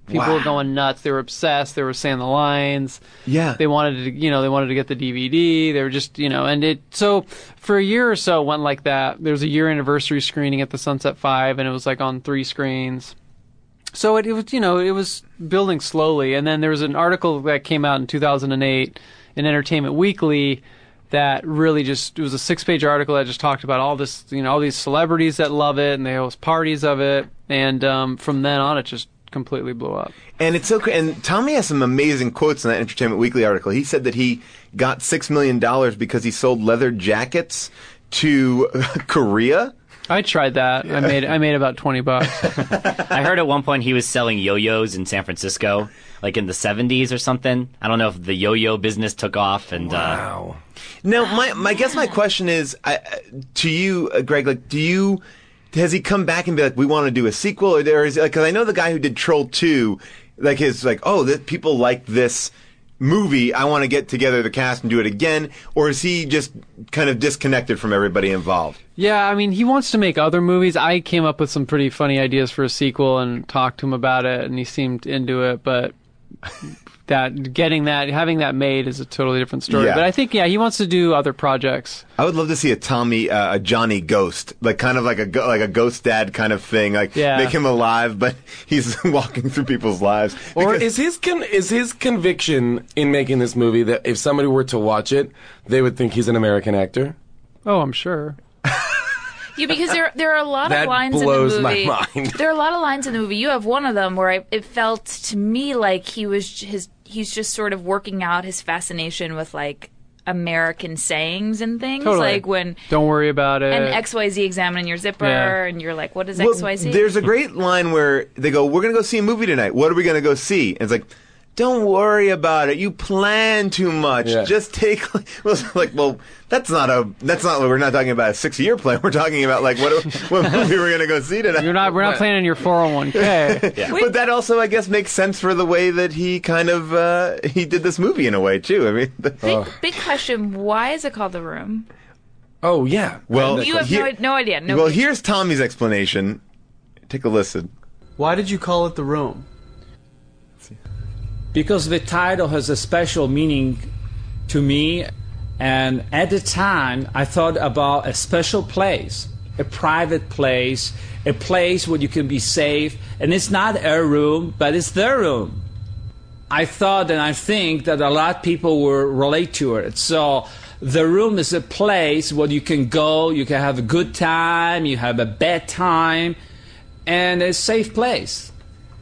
People Wow. were going nuts. They were obsessed. They were saying the lines. Yeah. They wanted to, you know, they wanted to get the D V D. They were just, you know, and it, so for a year or so it went like that. There was a year anniversary screening at the Sunset Five, and it was like on three screens. So it, it was, you know, it was building slowly. And then there was an article that came out in two thousand eight in Entertainment Weekly that really just, it was a six-page article that just talked about all this, you know, all these celebrities that love it, and they host parties of it. And um, from then on, it just completely blew up. And it's so cra- and Tommy has some amazing quotes in that Entertainment Weekly article. He said that he got six million dollars because he sold leather jackets to Korea. I tried that. I made I made about twenty bucks. I heard at one point he was selling yo-yos in San Francisco, like in the seventies or something. I don't know if the yo-yo business took off. And wow. Uh, Now, my my guess my question is I, to you, uh, Greg. Like, do you has he come back and be like, we want to do a sequel, or there is like, because I know the guy who did Troll two, like his like, oh, that people like this movie, I want to get together the cast and do it again, or is he just kind of disconnected from everybody involved? Yeah, I mean, he wants to make other movies. I came up with some pretty funny ideas for a sequel and talked to him about it, and he seemed into it, but that getting that, having that made is a totally different story. Yeah. But I think, yeah, he wants to do other projects. I would love to see a Tommy, uh, a Johnny Ghost, like kind of like a go- like a Ghost Dad kind of thing, like Yeah. make him alive, but he's walking through people's lives. Or is his con- is his conviction in making this movie that if somebody were to watch it, they would think he's an American actor? Oh, I'm sure. Yeah, because there there are a lot That of lines blows in the my movie. mind. There are a lot of lines in the movie. You have one of them where I, it felt to me like he was his he's just sort of working out his fascination with like American sayings and things, Totally. like when Don't worry about it. and X Y Z examining your zipper, Yeah. and you're like, what is Well, X Y Z? there's a great line where they go, "We're going to go see a movie tonight. What are we going to go see?" And it's like, "Don't worry about it. You plan too much. Yeah. Just take." Well, it's like, well, that's not a. That's not. We're not talking about a six-year plan. We're talking about like what what movie we're going to go see tonight. You're not. We're not planning your four oh one k. yeah. But that also, I guess, makes sense for the way that he kind of uh, he did this movie in a way too. I mean, big, big question: why is it called The Room? Oh yeah. well, You have here- no, no idea. No. well, here's Tommy's explanation. Take a listen. Why did you call it The Room? Because the title has a special meaning to me, and at the time I thought about a special place, a private place, a place where you can be safe, and it's not a room, but it's their room. I thought and I think that a lot of people will relate to it. So the room is a place where you can go, you can have a good time, you have a bad time, and a safe place.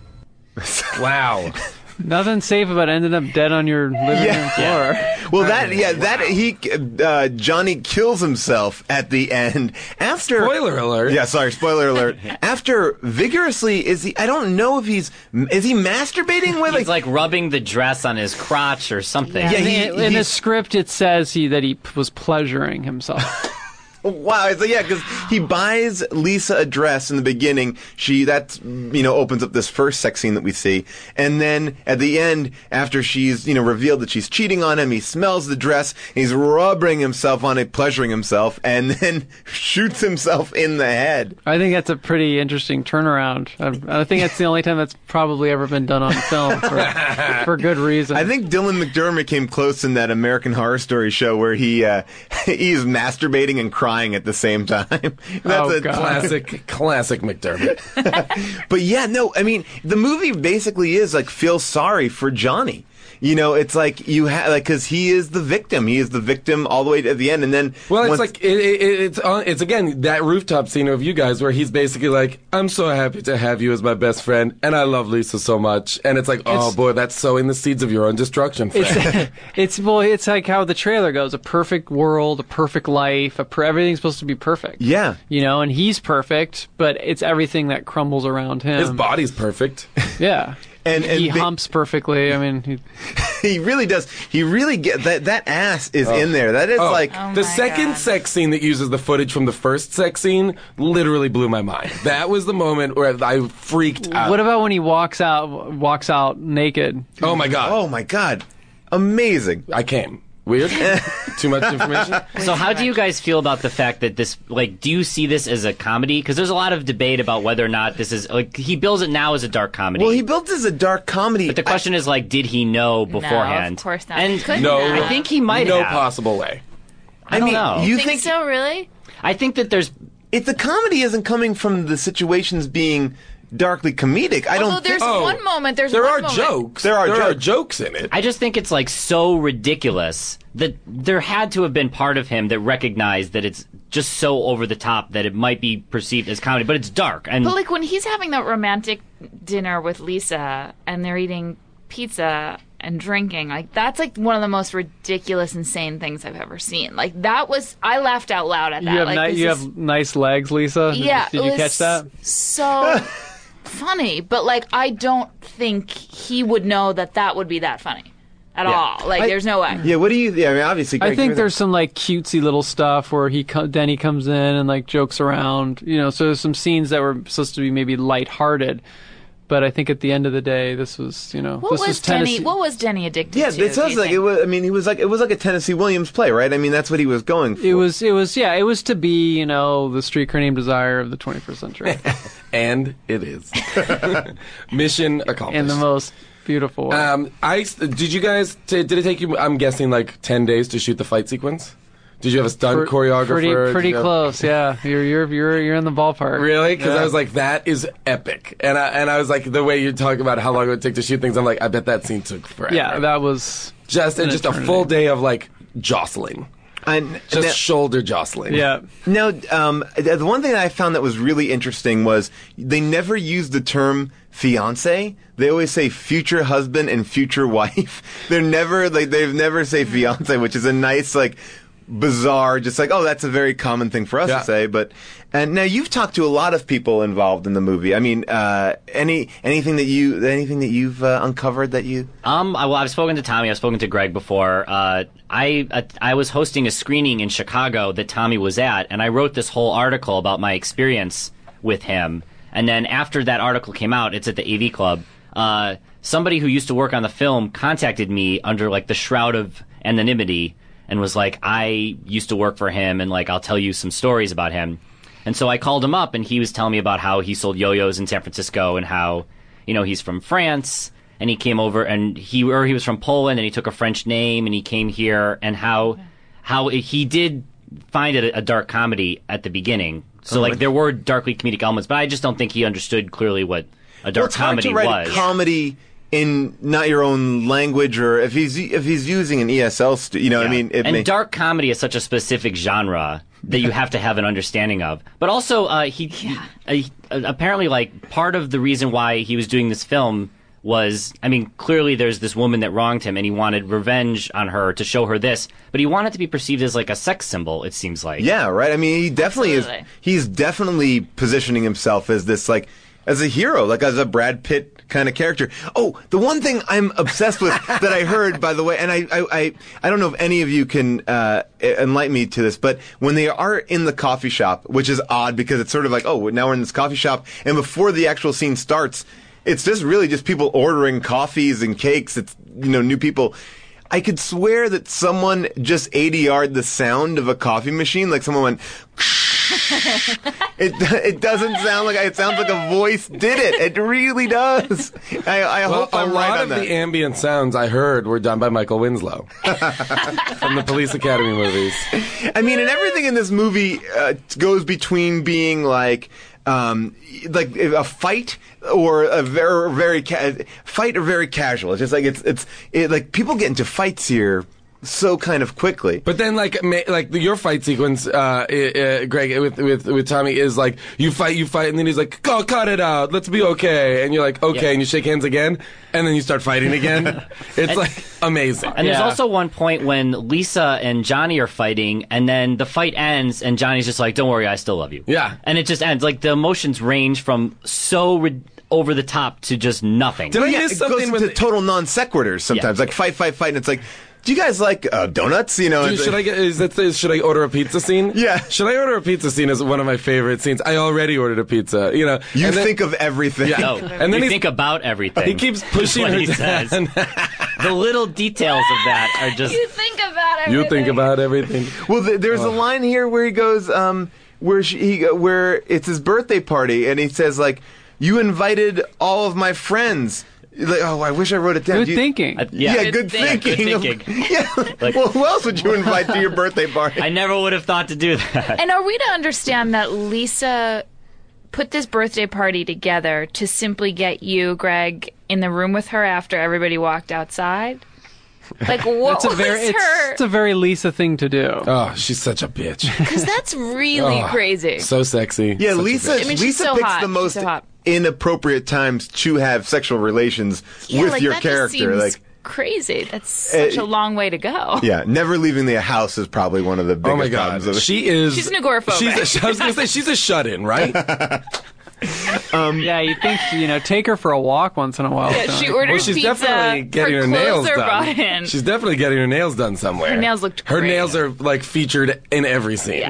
Wow. Nothing safe about ending up dead on your living room floor. Well, that yeah, that he uh, Johnny kills himself at the end after. Spoiler alert. Yeah, sorry, spoiler alert. After vigorously, is he? I don't know if he's is he masturbating with he's like. like rubbing the dress on his crotch or something. Yeah, in, he- in, in the he's- script, it says he that he p- was pleasuring himself. Wow, it's like, yeah, because he buys Lisa a dress in the beginning. She that you know opens up this first sex scene that we see, and then at the end, after she's you know revealed that she's cheating on him, he smells the dress, he's rubbing himself on it, pleasuring himself, and then shoots himself in the head. I think that's a pretty interesting turnaround. I, I think that's the only time that's probably ever been done on film for, for good reason. I think Dylan McDermott came close in that American Horror Story show where he uh, he's masturbating and crying at the same time. That's Oh, a God. Classic, classic McDermott. But yeah, no, I mean, the movie basically is like feel sorry for Johnny. You know, it's like you have like because he is the victim. He is the victim all the way to the end, and then Well, it's once- like it, it, it's on, it's again that rooftop scene of you guys where he's basically like, "I'm so happy to have you as my best friend, and I love Lisa so much," and it's like, "Oh It's- boy, that's sowing the seeds of your own destruction." Friend. It's, it's well, it's like how the trailer goes: a perfect world, a perfect life, a per- everything's supposed to be perfect. yeah. You know, and he's perfect, but it's everything that crumbles around him. His body's perfect. Yeah. And- and he ba- humps perfectly. I mean, he, He really does. He really get that. That ass is in there. That is Oh, like Oh the my second God. sex scene that uses the footage from the first sex scene literally blew my mind. That was the moment where I freaked out. what about when he walks out walks out naked? oh my god! oh my god, amazing. I came. Weird? Too much information? So how do you guys feel about the fact that this, like, do you see this as a comedy? Because there's a lot of debate about whether or not this is, like, he bills it now as a dark comedy. Well, he built it as a dark comedy. But the question is, like, did he know beforehand? No, of course not. And Couldn't No, have. I think he might no have. possible way. I don't mean, know. you think, think so, really? I think that there's... if the comedy isn't coming from the situations being darkly comedic, I Although don't there's think... one moment, there's There one are moment. jokes. There are there jokes. are jokes in it. I just think it's, like, so ridiculous that there had to have been part of him that recognized that it's just so over the top that it might be perceived as comedy, but it's dark. And But like when he's having that romantic dinner with Lisa and they're eating pizza and drinking, like that's like one of the most ridiculous, insane things I've ever seen. Like that was, I laughed out loud at that. You have like, ni- this you is- have nice legs, Lisa. Did- yeah, Did, it you was catch that? So funny, but like I don't think he would know that that would be that funny at all. Like I- there's no way. Yeah, what do you... Yeah, I mean, obviously... I Greg, think you're there's some like cutesy little stuff where he co- Denny comes in and like jokes around, you know. So there's some scenes that were supposed to be maybe lighthearted, but I think at the end of the day, this was, you know, What this was, was Denny? Tennessee. What was Denny addicted Yeah, to? it sounds do you like it think? was... I mean, he was like... It was like a Tennessee Williams play, right? I mean, that's what he was going for. It was, it was, yeah, it was to be, you know, the streetcar named Desire of the twenty-first century, And it is. Mission accomplished. in the most beautiful way. Um, I did you guys? T- did it take you? I'm guessing like ten days to shoot the fight sequence. Did you have a stunt Pr- choreographer? Pretty, Did pretty you have- close. Yeah, you're, you're, you're, you're in the ballpark. Really? Because Yeah. I was like, that is epic. And I and I was like, the way you talk about how long it would take to shoot things, I'm like, I bet that scene took forever. Yeah, that was just and an just a eternity. full day of like jostling, And just now- shoulder jostling. Yeah. Now, um, the one thing that I found that was really interesting was they never used the term fiance. They always say future husband and future wife. They're never like they've never say fiance, which is a nice like bizarre, just like, oh, that's a very common thing for us Yeah. to say. But and now you've talked to a lot of people involved in the movie. I mean, uh, any anything that you anything that you've uh, uncovered that you Um, I, well, I've spoken to Tommy. I've spoken to Greg before. Uh, I uh, I was hosting a screening in Chicago that Tommy was at, and I wrote this whole article about my experience with him. And then after that article came out, it's at the A V Club. Uh, somebody who used to work on the film contacted me under like the shroud of anonymity and was like, I used to work for him, and like I'll tell you some stories about him. And so I called him up, and he was telling me about how he sold yo-yos in San Francisco, and how, you know, he's from France, and he came over, and he or he was from Poland, and he took a French name, and he came here, and how how he did find it a, a dark comedy at the beginning. So like there were darkly comedic elements, but I just don't think he understood clearly what a dark well, it's comedy hard to write was. a comedy in not your own language, or if he's if he's using an E S L, stu- you know, what I mean, it and may- dark comedy is such a specific genre that you have to have an understanding of. But also, uh, he, he uh, apparently like part of the reason why he was doing this film was, I mean, clearly there's this woman that wronged him, and he wanted revenge on her to show her this, but he wanted to be perceived as like a sex symbol. It seems like. Yeah, right. I mean, he definitely Absolutely. is. He's definitely positioning himself as this, like, as a hero, like as a Brad Pitt kind of character. Oh, the one thing I'm obsessed with that I heard, by the way, and I, I, I, I don't know if any of you can uh, enlighten me to this, but when they are in the coffee shop, which is odd because it's sort of like, oh, now we're in this coffee shop, and before the actual scene starts, it's just really just people ordering coffees and cakes. It's, you know, new people. I could swear that someone just A D R'd the sound of a coffee machine, like someone went. it it doesn't sound like it sounds like a voice did it. It really does. I, I Well, hope a I'm lot right on of that. the ambient sounds I heard were done by Michael Winslow from the Police Academy movies. I mean, and everything in this movie uh, goes between being like. Um, like a fight or a very, very ca- fight or very casual. It's just like it's it's it, like people get into fights here so kind of quickly. But then, like, ma- like the, your fight sequence, uh, uh, Greg, with with with Tommy is like you fight, you fight, and then he's like, "Go, cut it out. Let's be okay." And you're like, "Okay," Yeah. and you shake hands again, and then you start fighting again. It's And- like amazing. And there's Yeah. also one point when Lisa and Johnny are fighting, and then the fight ends, and Johnny's just like, "Don't worry, I still love you." Yeah. And it just ends. Like the emotions range from so ri- over the top to just nothing. Did I yeah, miss it something goes with to total non sequiturs sometimes. Yeah. Like fight, fight, fight, and it's like, do you guys like uh, donuts? You know, Dude, it's should I like- get? Is that is, should I order a pizza scene? Yeah. Should I order a pizza scene? Is one of my favorite scenes. I already ordered a pizza. You know. You and then- think of everything. Yeah. No, And then you he's- think about everything. He keeps pushing What her he down. says. the little details of that are just. You think about everything. You think about everything. Well, th- there's a line here where he goes, um, where she, he, where it's his birthday party, and he says like, "You invited all of my friends." Like, oh, I wish I wrote it down. Good Do you- thinking. Uh, Yeah, yeah, good, Good thinking. thinking. yeah. Like- well, who else would you invite to your birthday party? I never would have thought to do that. And are we to understand that Lisa put this birthday party together to simply get you, Greg, in the room with her after everybody walked outside? Like, what It's a was very, it's, her? it's a very Lisa thing to do. Oh, she's such a bitch. Because that's really Oh, crazy. So sexy. Yeah, Such a Lisa. bitch. I mean, she's Lisa so picks hot. the She's most so hot. inappropriate times to have sexual relations Yeah, with like, your that just character. seems Like, crazy. That's such Uh, a long way to go. yeah, never leaving the house is probably one of the biggest Oh my problems. god, Of it. she is. She's an agoraphobic. She's a, I was gonna say she's a shut-in, right? Yeah, you think, you know, take her for a walk once in a while. Yeah, Tony. she orders Well, she's pizza. definitely getting her, her nails clothes are done. brought in. She's definitely getting her nails done somewhere. Her nails looked Her great. nails are like featured in every scene.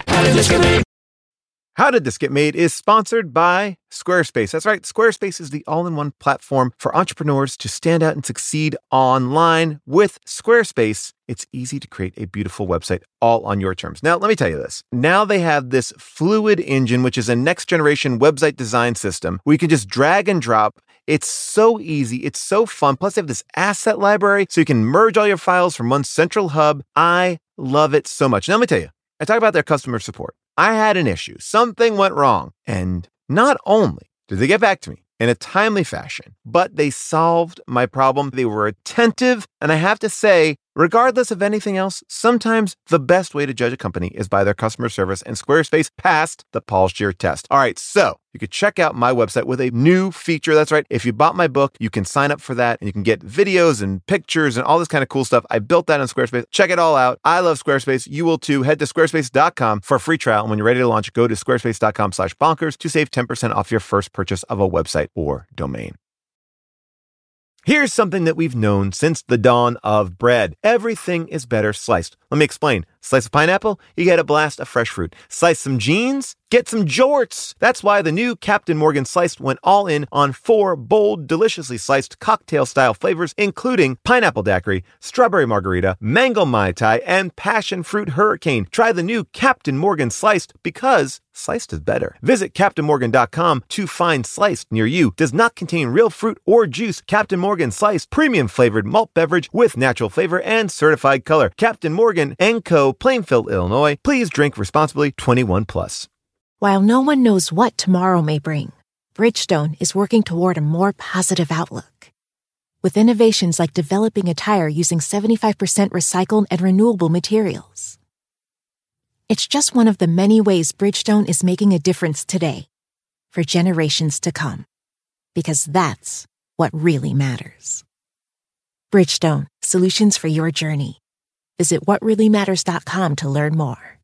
How Did This Get Made is sponsored by Squarespace. That's right. Squarespace is the all-in-one platform for entrepreneurs to stand out and succeed online. With Squarespace, it's easy to create a beautiful website all on your terms. Now, let me tell you this. Now they have this Fluid Engine, which is a next-generation website design system where you can just drag and drop. It's so easy. It's so fun. Plus, they have this asset library so you can merge all your files from one central hub. I love it so much. Now, let me tell you, I talk about their customer support. I had an issue. Something went wrong. And not only did they get back to me in a timely fashion, but they solved my problem. They were attentive. And I have to say, regardless of anything else, sometimes the best way to judge a company is by their customer service, and Squarespace passed the Paul Scheer test. All right, so you could check out my website with a new feature. That's right. If you bought my book, you can sign up for that, and you can get videos and pictures and all this kind of cool stuff. I built that on Squarespace. Check it all out. I love Squarespace. You will too. Head to squarespace dot com for a free trial. And when you're ready to launch, go to squarespace dot com slash bonkers to save ten percent off your first purchase of a website or domain. Here's something that we've known since the dawn of bread. Everything is better sliced. Let me explain. Slice a pineapple, you get a blast of fresh fruit. Slice some jeans, get some jorts. That's why the new Captain Morgan Sliced went all in on four bold, deliciously sliced cocktail-style flavors, including pineapple daiquiri, strawberry margarita, mango mai tai, and passion fruit hurricane. Try the new Captain Morgan Sliced because sliced is better. Visit captain morgan dot com to find Sliced near you. Does not contain real fruit or juice. Captain Morgan Sliced, premium flavored malt beverage with natural flavor and certified color. Captain Morgan and Co., Plainfield, Illinois. Please drink responsibly. twenty-one plus. While no one knows what tomorrow may bring, Bridgestone is working toward a more positive outlook. With innovations like developing a tire using seventy-five percent recycled and renewable materials. It's just one of the many ways Bridgestone is making a difference today, for generations to come. Because that's what really matters. Bridgestone, solutions for your journey. Visit what really matters dot com to learn more.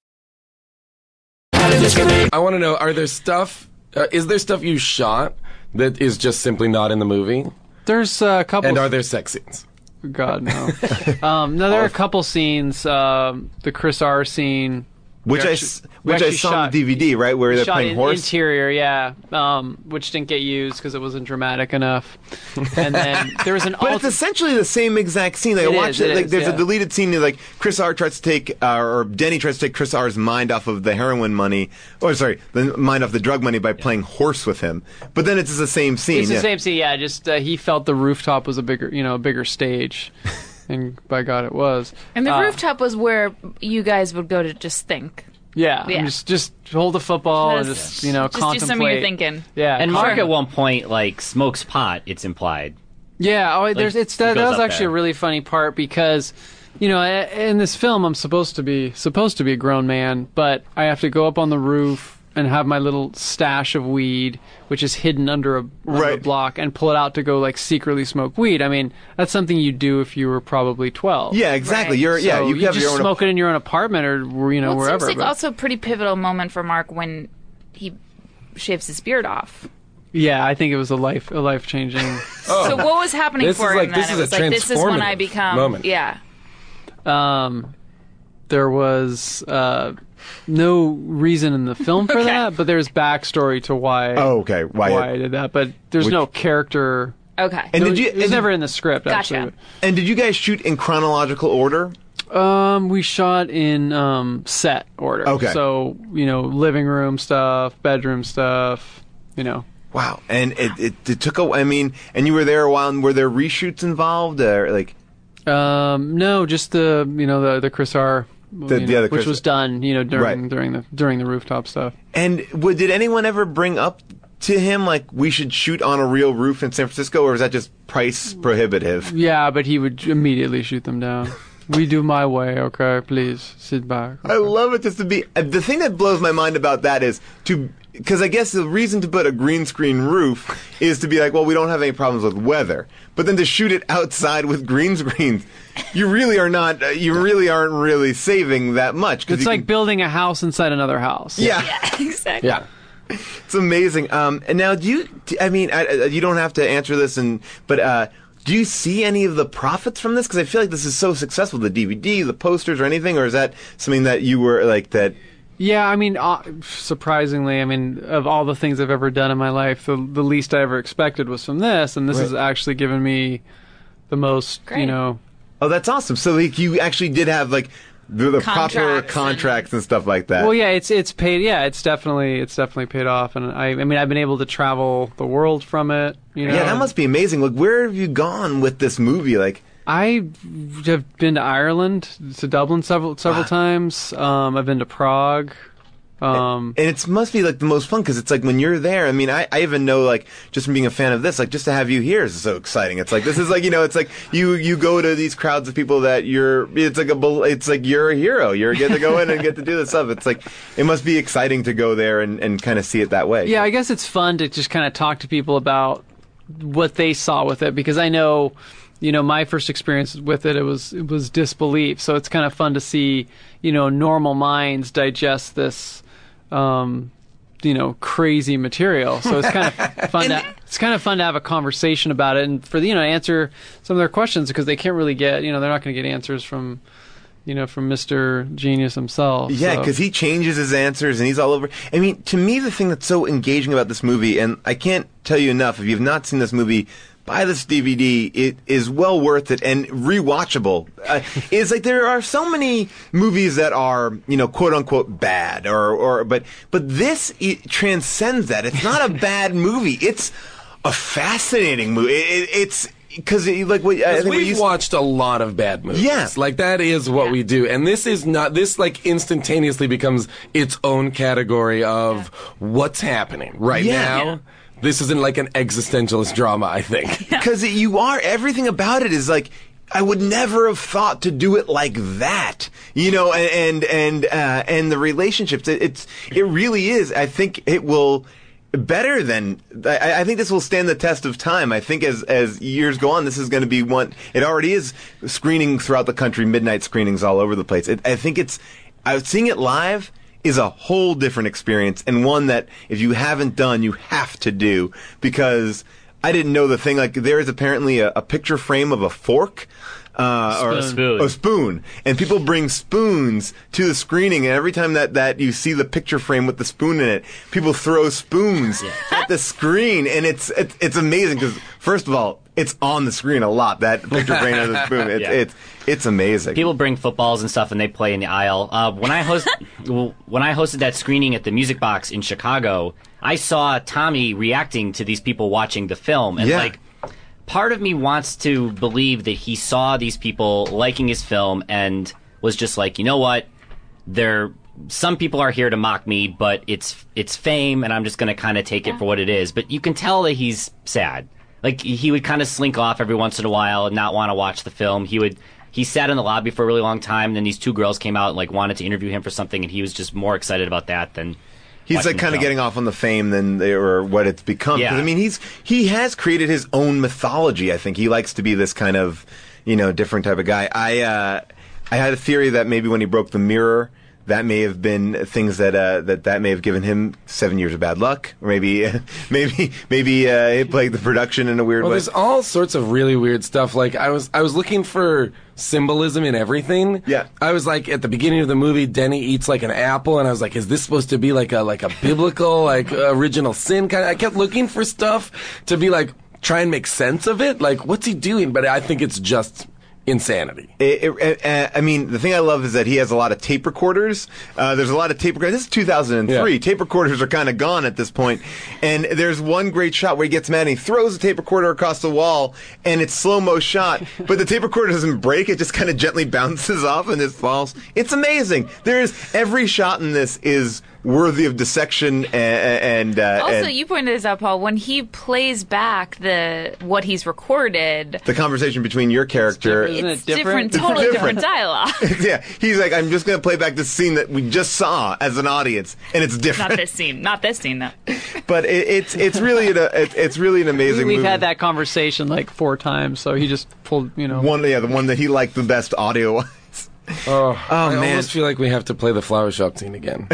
I want to know, are there stuff, uh, is there stuff you shot that is just simply not in the movie? There's a couple. And are there sex scenes? God, no. um, no, there are a couple scenes. Um, the Chris R scene. Which We I, actu- s- we which I actually saw shot- on the D V D, right, where we they're shot playing in, horse. interior, yeah, um, which didn't get used because it wasn't dramatic enough. And then there was an But alt- it's essentially the same exact scene. Like, It I is, watched it. it Like, is, there's yeah. a deleted scene. Like Chris R tries to take, uh, or Denny tries to take Chris R's mind off of the heroin money, or sorry, the mind off the drug money by playing horse with him. But then it's the same scene. It's the yeah. same scene, yeah. Just uh, he felt the rooftop was a bigger, you know, a bigger stage, and by God, it was. And the Uh, rooftop was where you guys would go to just think. Yeah, Yeah. just just hold the football and Just- just you know just do contemplate. some of your thinking. Yeah, And Mark sure. at one point like smokes pot. It's implied. Yeah, oh, there's it's he that, that goes was up actually there. a really funny part because, you know, i- in this film I'm supposed to be supposed to be a grown man, but I have to go up on the roof and have my little stash of weed, which is hidden under a, under a Right. block, and pull it out to go like secretly smoke weed. I mean, that's something you do if you were probably twelve. Yeah, exactly. Right. You're yeah. So You, you have just your own. smoke it in your own apartment or you know Well, it wherever. seems like but- also a pretty pivotal moment for Mark when he shaves his beard off. yeah, I think it was a life a life changing. So what was happening This for is him like- then? this It is a was like this is when I transformative become moment. yeah. Um, there was uh, no reason in the film for Okay. that, but there's backstory to why. Oh, okay. Why Why it- I did that, but there's Which- no character Okay. And did you? It was never in the script. Gotcha. Actually. And did you guys shoot in chronological order? Um, we shot in um, set order. Okay. So, you know, living room stuff, bedroom stuff, you know. Wow. And it, it, it took a, I mean, and you were there a while, and were there reshoots involved? Or like, Um, no, just the, you know, the, the Chris R. The- you the know, other which Chris- was done, you know, during, Right. during the, during the rooftop stuff. and would, did anyone ever bring up to him, like, we should shoot on a real roof in San Francisco, or is that just price prohibitive? Yeah, but he would immediately shoot them down. We do my way, okay? Please sit back. I love it just to be. uh, The thing that blows my mind about that is to. Because I guess the reason to put a green screen roof is to be like, well, we don't have any problems with weather. But then to shoot it outside with green screens, you really are not. Uh, you really aren't really saving that much. 'cause It's you like can- building a house inside another house. Yeah. exactly. Yeah. It's amazing. Um, and now, do you? do- I mean, I, I- you don't have to answer this, and but uh, do you see any of the profits from this? Because I feel like this is so successful. The D V D, the posters, or anything, or is that something that you were like that? Yeah, I mean, uh, surprisingly, I mean, of all the things I've ever done in my life, the, the least I ever expected was from this, and this Right. has actually given me the most, you Great. know. Oh, that's awesome. So like, you actually did have like the, the proper Contracts contracts and, stuff like that. Well, yeah, it's it's paid. Yeah, it's definitely it's definitely paid off, and I, I mean, I've been able to travel the world from it. You know, yeah, that must be amazing. Like, where have you gone with this movie? Like, I have been to Ireland, to Dublin several several Wow. times. Um, I've been to Prague. Um, and it must be like the most fun because it's like when you're there. I mean, I, I even know like just from being a fan of this, like just to have you here is so exciting. It's like this is like you know, it's like you you go to these crowds of people that you're. It's like a bel- it's like you're a hero. You get to go in and get to do this stuff. It's like it must be exciting to go there and, and kind of see it that way. yeah, I guess it's fun to just kind of talk to people about what they saw with it because I know, you know, my first experience with it, it was it was disbelief. So it's kind of fun to see, you know, normal minds digest this. Um, you know, crazy material. So it's kind of fun. to, it's kind of fun to have a conversation about it, and for the, you know, answer some of their questions because they can't really get, you know, they're not going to get answers from, you know, from Mister Genius himself. Yeah, so. because he changes his answers and he's all over. I mean, to me, the thing that's so engaging about this movie, and I can't tell you enough, if you've not seen this movie, buy this D V D. It is well worth it and rewatchable. Uh, it's like there are so many movies that are, you know, quote unquote bad, or, or but but this it transcends that. It's not a bad movie. It's a fascinating movie. It, it, it's because like what I think we've we used watched a lot of bad movies. Yeah. Like that is what we do. And this is not, this like instantaneously becomes its own category of what's happening right Yeah. now. Yeah. This isn't like an existentialist drama, I think. Because you are, everything about it is like, I would never have thought to do it like that, you know, and, and, uh, and the relationships, it, it's, it really is. I think it will, better than, I, I think this will stand the test of time. I think as, as years go on, this is going to be one, it already is screening throughout the country, midnight screenings all over the place. It, I think it's, I was seeing it live is a whole different experience, and one that if you haven't done, you have to do, because I didn't know the thing, like there is apparently a, a picture frame of a fork. Uh, or a Spoon. a spoon, and people bring spoons to the screening, and every time that, that you see the picture frame with the spoon in it, people throw spoons at the screen, and it's it's, it's amazing because first of all, it's on the screen a lot. That picture frame of the spoon, it's Yeah. it's it's amazing. People bring footballs and stuff, and they play in the aisle. Uh, when I host, well, when I hosted that screening at the Music Box in Chicago, I saw Tommy reacting to these people watching the film, and Yeah. like. Part of me wants to believe that he saw these people liking his film and was just like, you know what, they're some people are here to mock me, but it's it's fame, and I'm just going to kind of take it for what it is. But you can tell that he's sad. Like he would kind of slink off every once in a while and not want to watch the film. He would he sat in the lobby for a really long time. And then these two girls came out and like wanted to interview him for something, and he was just more excited about that than. He's watching like the kind of film. getting off on the fame than they, or what it's become. 'Cause, Yeah. I mean, he's he has created his own mythology. I think he likes to be this kind of, you know, different type of guy. I uh, I had a theory that maybe when he broke the mirror, that may have been things that uh, that that may have given him seven years of bad luck, or maybe maybe maybe uh, it plagued the production in a weird Well, way. there's all sorts of really weird stuff. Like I was, I was looking for symbolism in everything. Yeah. I was like, at the beginning of the movie, Denny eats like an apple, and I was like, is this supposed to be like a like a biblical like original sin kind of? I kept looking for stuff to be like, try and make sense of it. Like, what's he doing? But I think it's just insanity. It, it, uh, I mean, the thing I love is that he has a lot of tape recorders. Uh, there's a lot of tape recorders. This is two thousand three. Yeah. Tape recorders are kind of gone at this point. And there's one great shot where he gets mad and he throws a tape recorder across the wall, and it's slow-mo shot, but the tape recorder doesn't break. It just kind of gently bounces off and it falls. It's amazing. There's every shot in this is worthy of dissection and, and uh, also and you pointed this out, Paul, when he plays back the what he's recorded, the conversation between your character, it's, Isn't it's it different? different, totally different. different dialogue. Yeah, he's like, I'm just going to play back the scene that we just saw as an audience, and it's different. Not this scene, not this scene though. But it, it's it's really an, it, it's really an amazing. We've movie. had that conversation like four times, so he just pulled, you know, one. Yeah, the one that he liked the best audio wise. Oh, oh I man, almost feel like we have to play the flower shop scene again.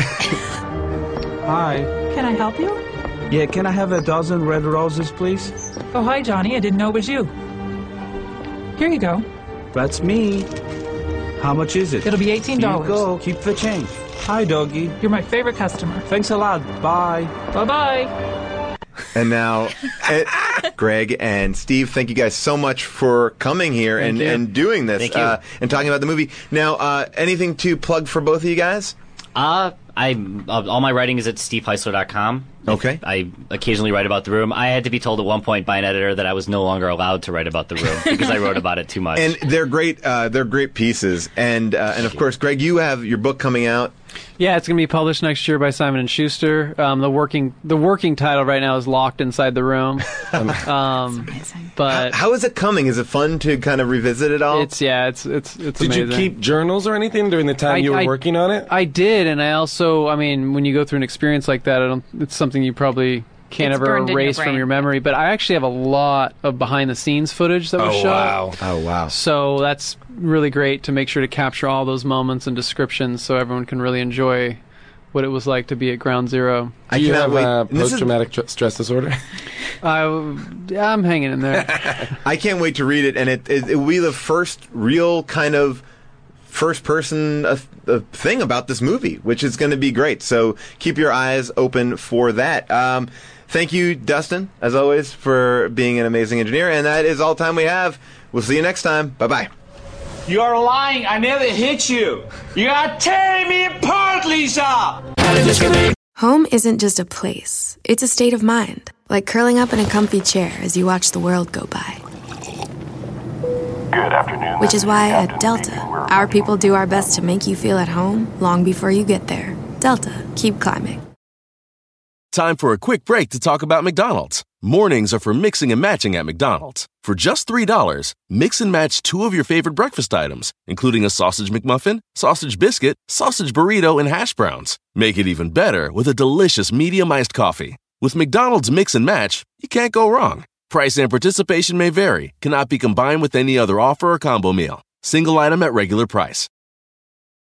Hi. Can I help you? Yeah, can I have a dozen red roses, please? Oh, hi, Johnny. I didn't know it was you. Here you go. That's me. How much is it? It'll be eighteen dollars. Here you go. Keep the change. Hi, doggy. You're my favorite customer. Thanks a lot. Bye. Bye-bye. And now, Ed, Greg and Steve, thank you guys so much for coming here and, and doing this Thank you. Uh, and talking about the movie. Now, uh, anything to plug for both of you guys? Uh, I uh, all my writing is at steve heisler dot com. Okay. I occasionally write about The Room. I had to be told at one point by an editor that I was no longer allowed to write about The Room because I wrote about it too much. And they're great. Uh, they're great pieces. And uh, and of course, Greg, you have your book coming out. Yeah, it's going to be published next year by Simon and Schuster. Um, the working the working title right now is Locked Inside the Room. Um, but how, how is it coming? Is it fun to kind of revisit it all? It's yeah, it's it's it's Did amazing. you keep journals or anything during the time I- you were I- working on it? I did, and I also, I mean, when you go through an experience like that, I don't, it's something you probably can't It's ever burned in your erase from brain. your memory. But I actually have a lot of behind-the-scenes footage that was Oh, shot. wow. Oh wow! So that's really great to make sure to capture all those moments and descriptions so everyone can really enjoy what it was like to be at Ground Zero. Do you cannot have wait. uh, And this is- post-traumatic tr- stress disorder? I, yeah, I'm hanging in there. I can't wait to read it, and it it, it will be the first real kind of first person uh, uh, thing about this movie, which is going to be great. So keep your eyes open for that. Um, thank you, Dustin, as always, for being an amazing engineer. And that is all the time we have. We'll see you next time. Bye-bye. You are lying. I never hit you. You are tearing me apart, Lisa. Home isn't just a place, it's a state of mind, like curling up in a comfy chair as you watch the world go by. Good afternoon. Which is why at Delta, our people do our best to make you feel at home long before you get there. Delta, keep climbing. Time for a quick break to talk about McDonald's. Mornings are for mixing and matching at McDonald's. For just three dollars, mix and match two of your favorite breakfast items, including a sausage McMuffin, sausage biscuit, sausage burrito, and hash browns. Make it even better with a delicious medium iced coffee. With McDonald's Mix and Match, you can't go wrong. Price and participation may vary, cannot be combined with any other offer or combo meal. Single item at regular price.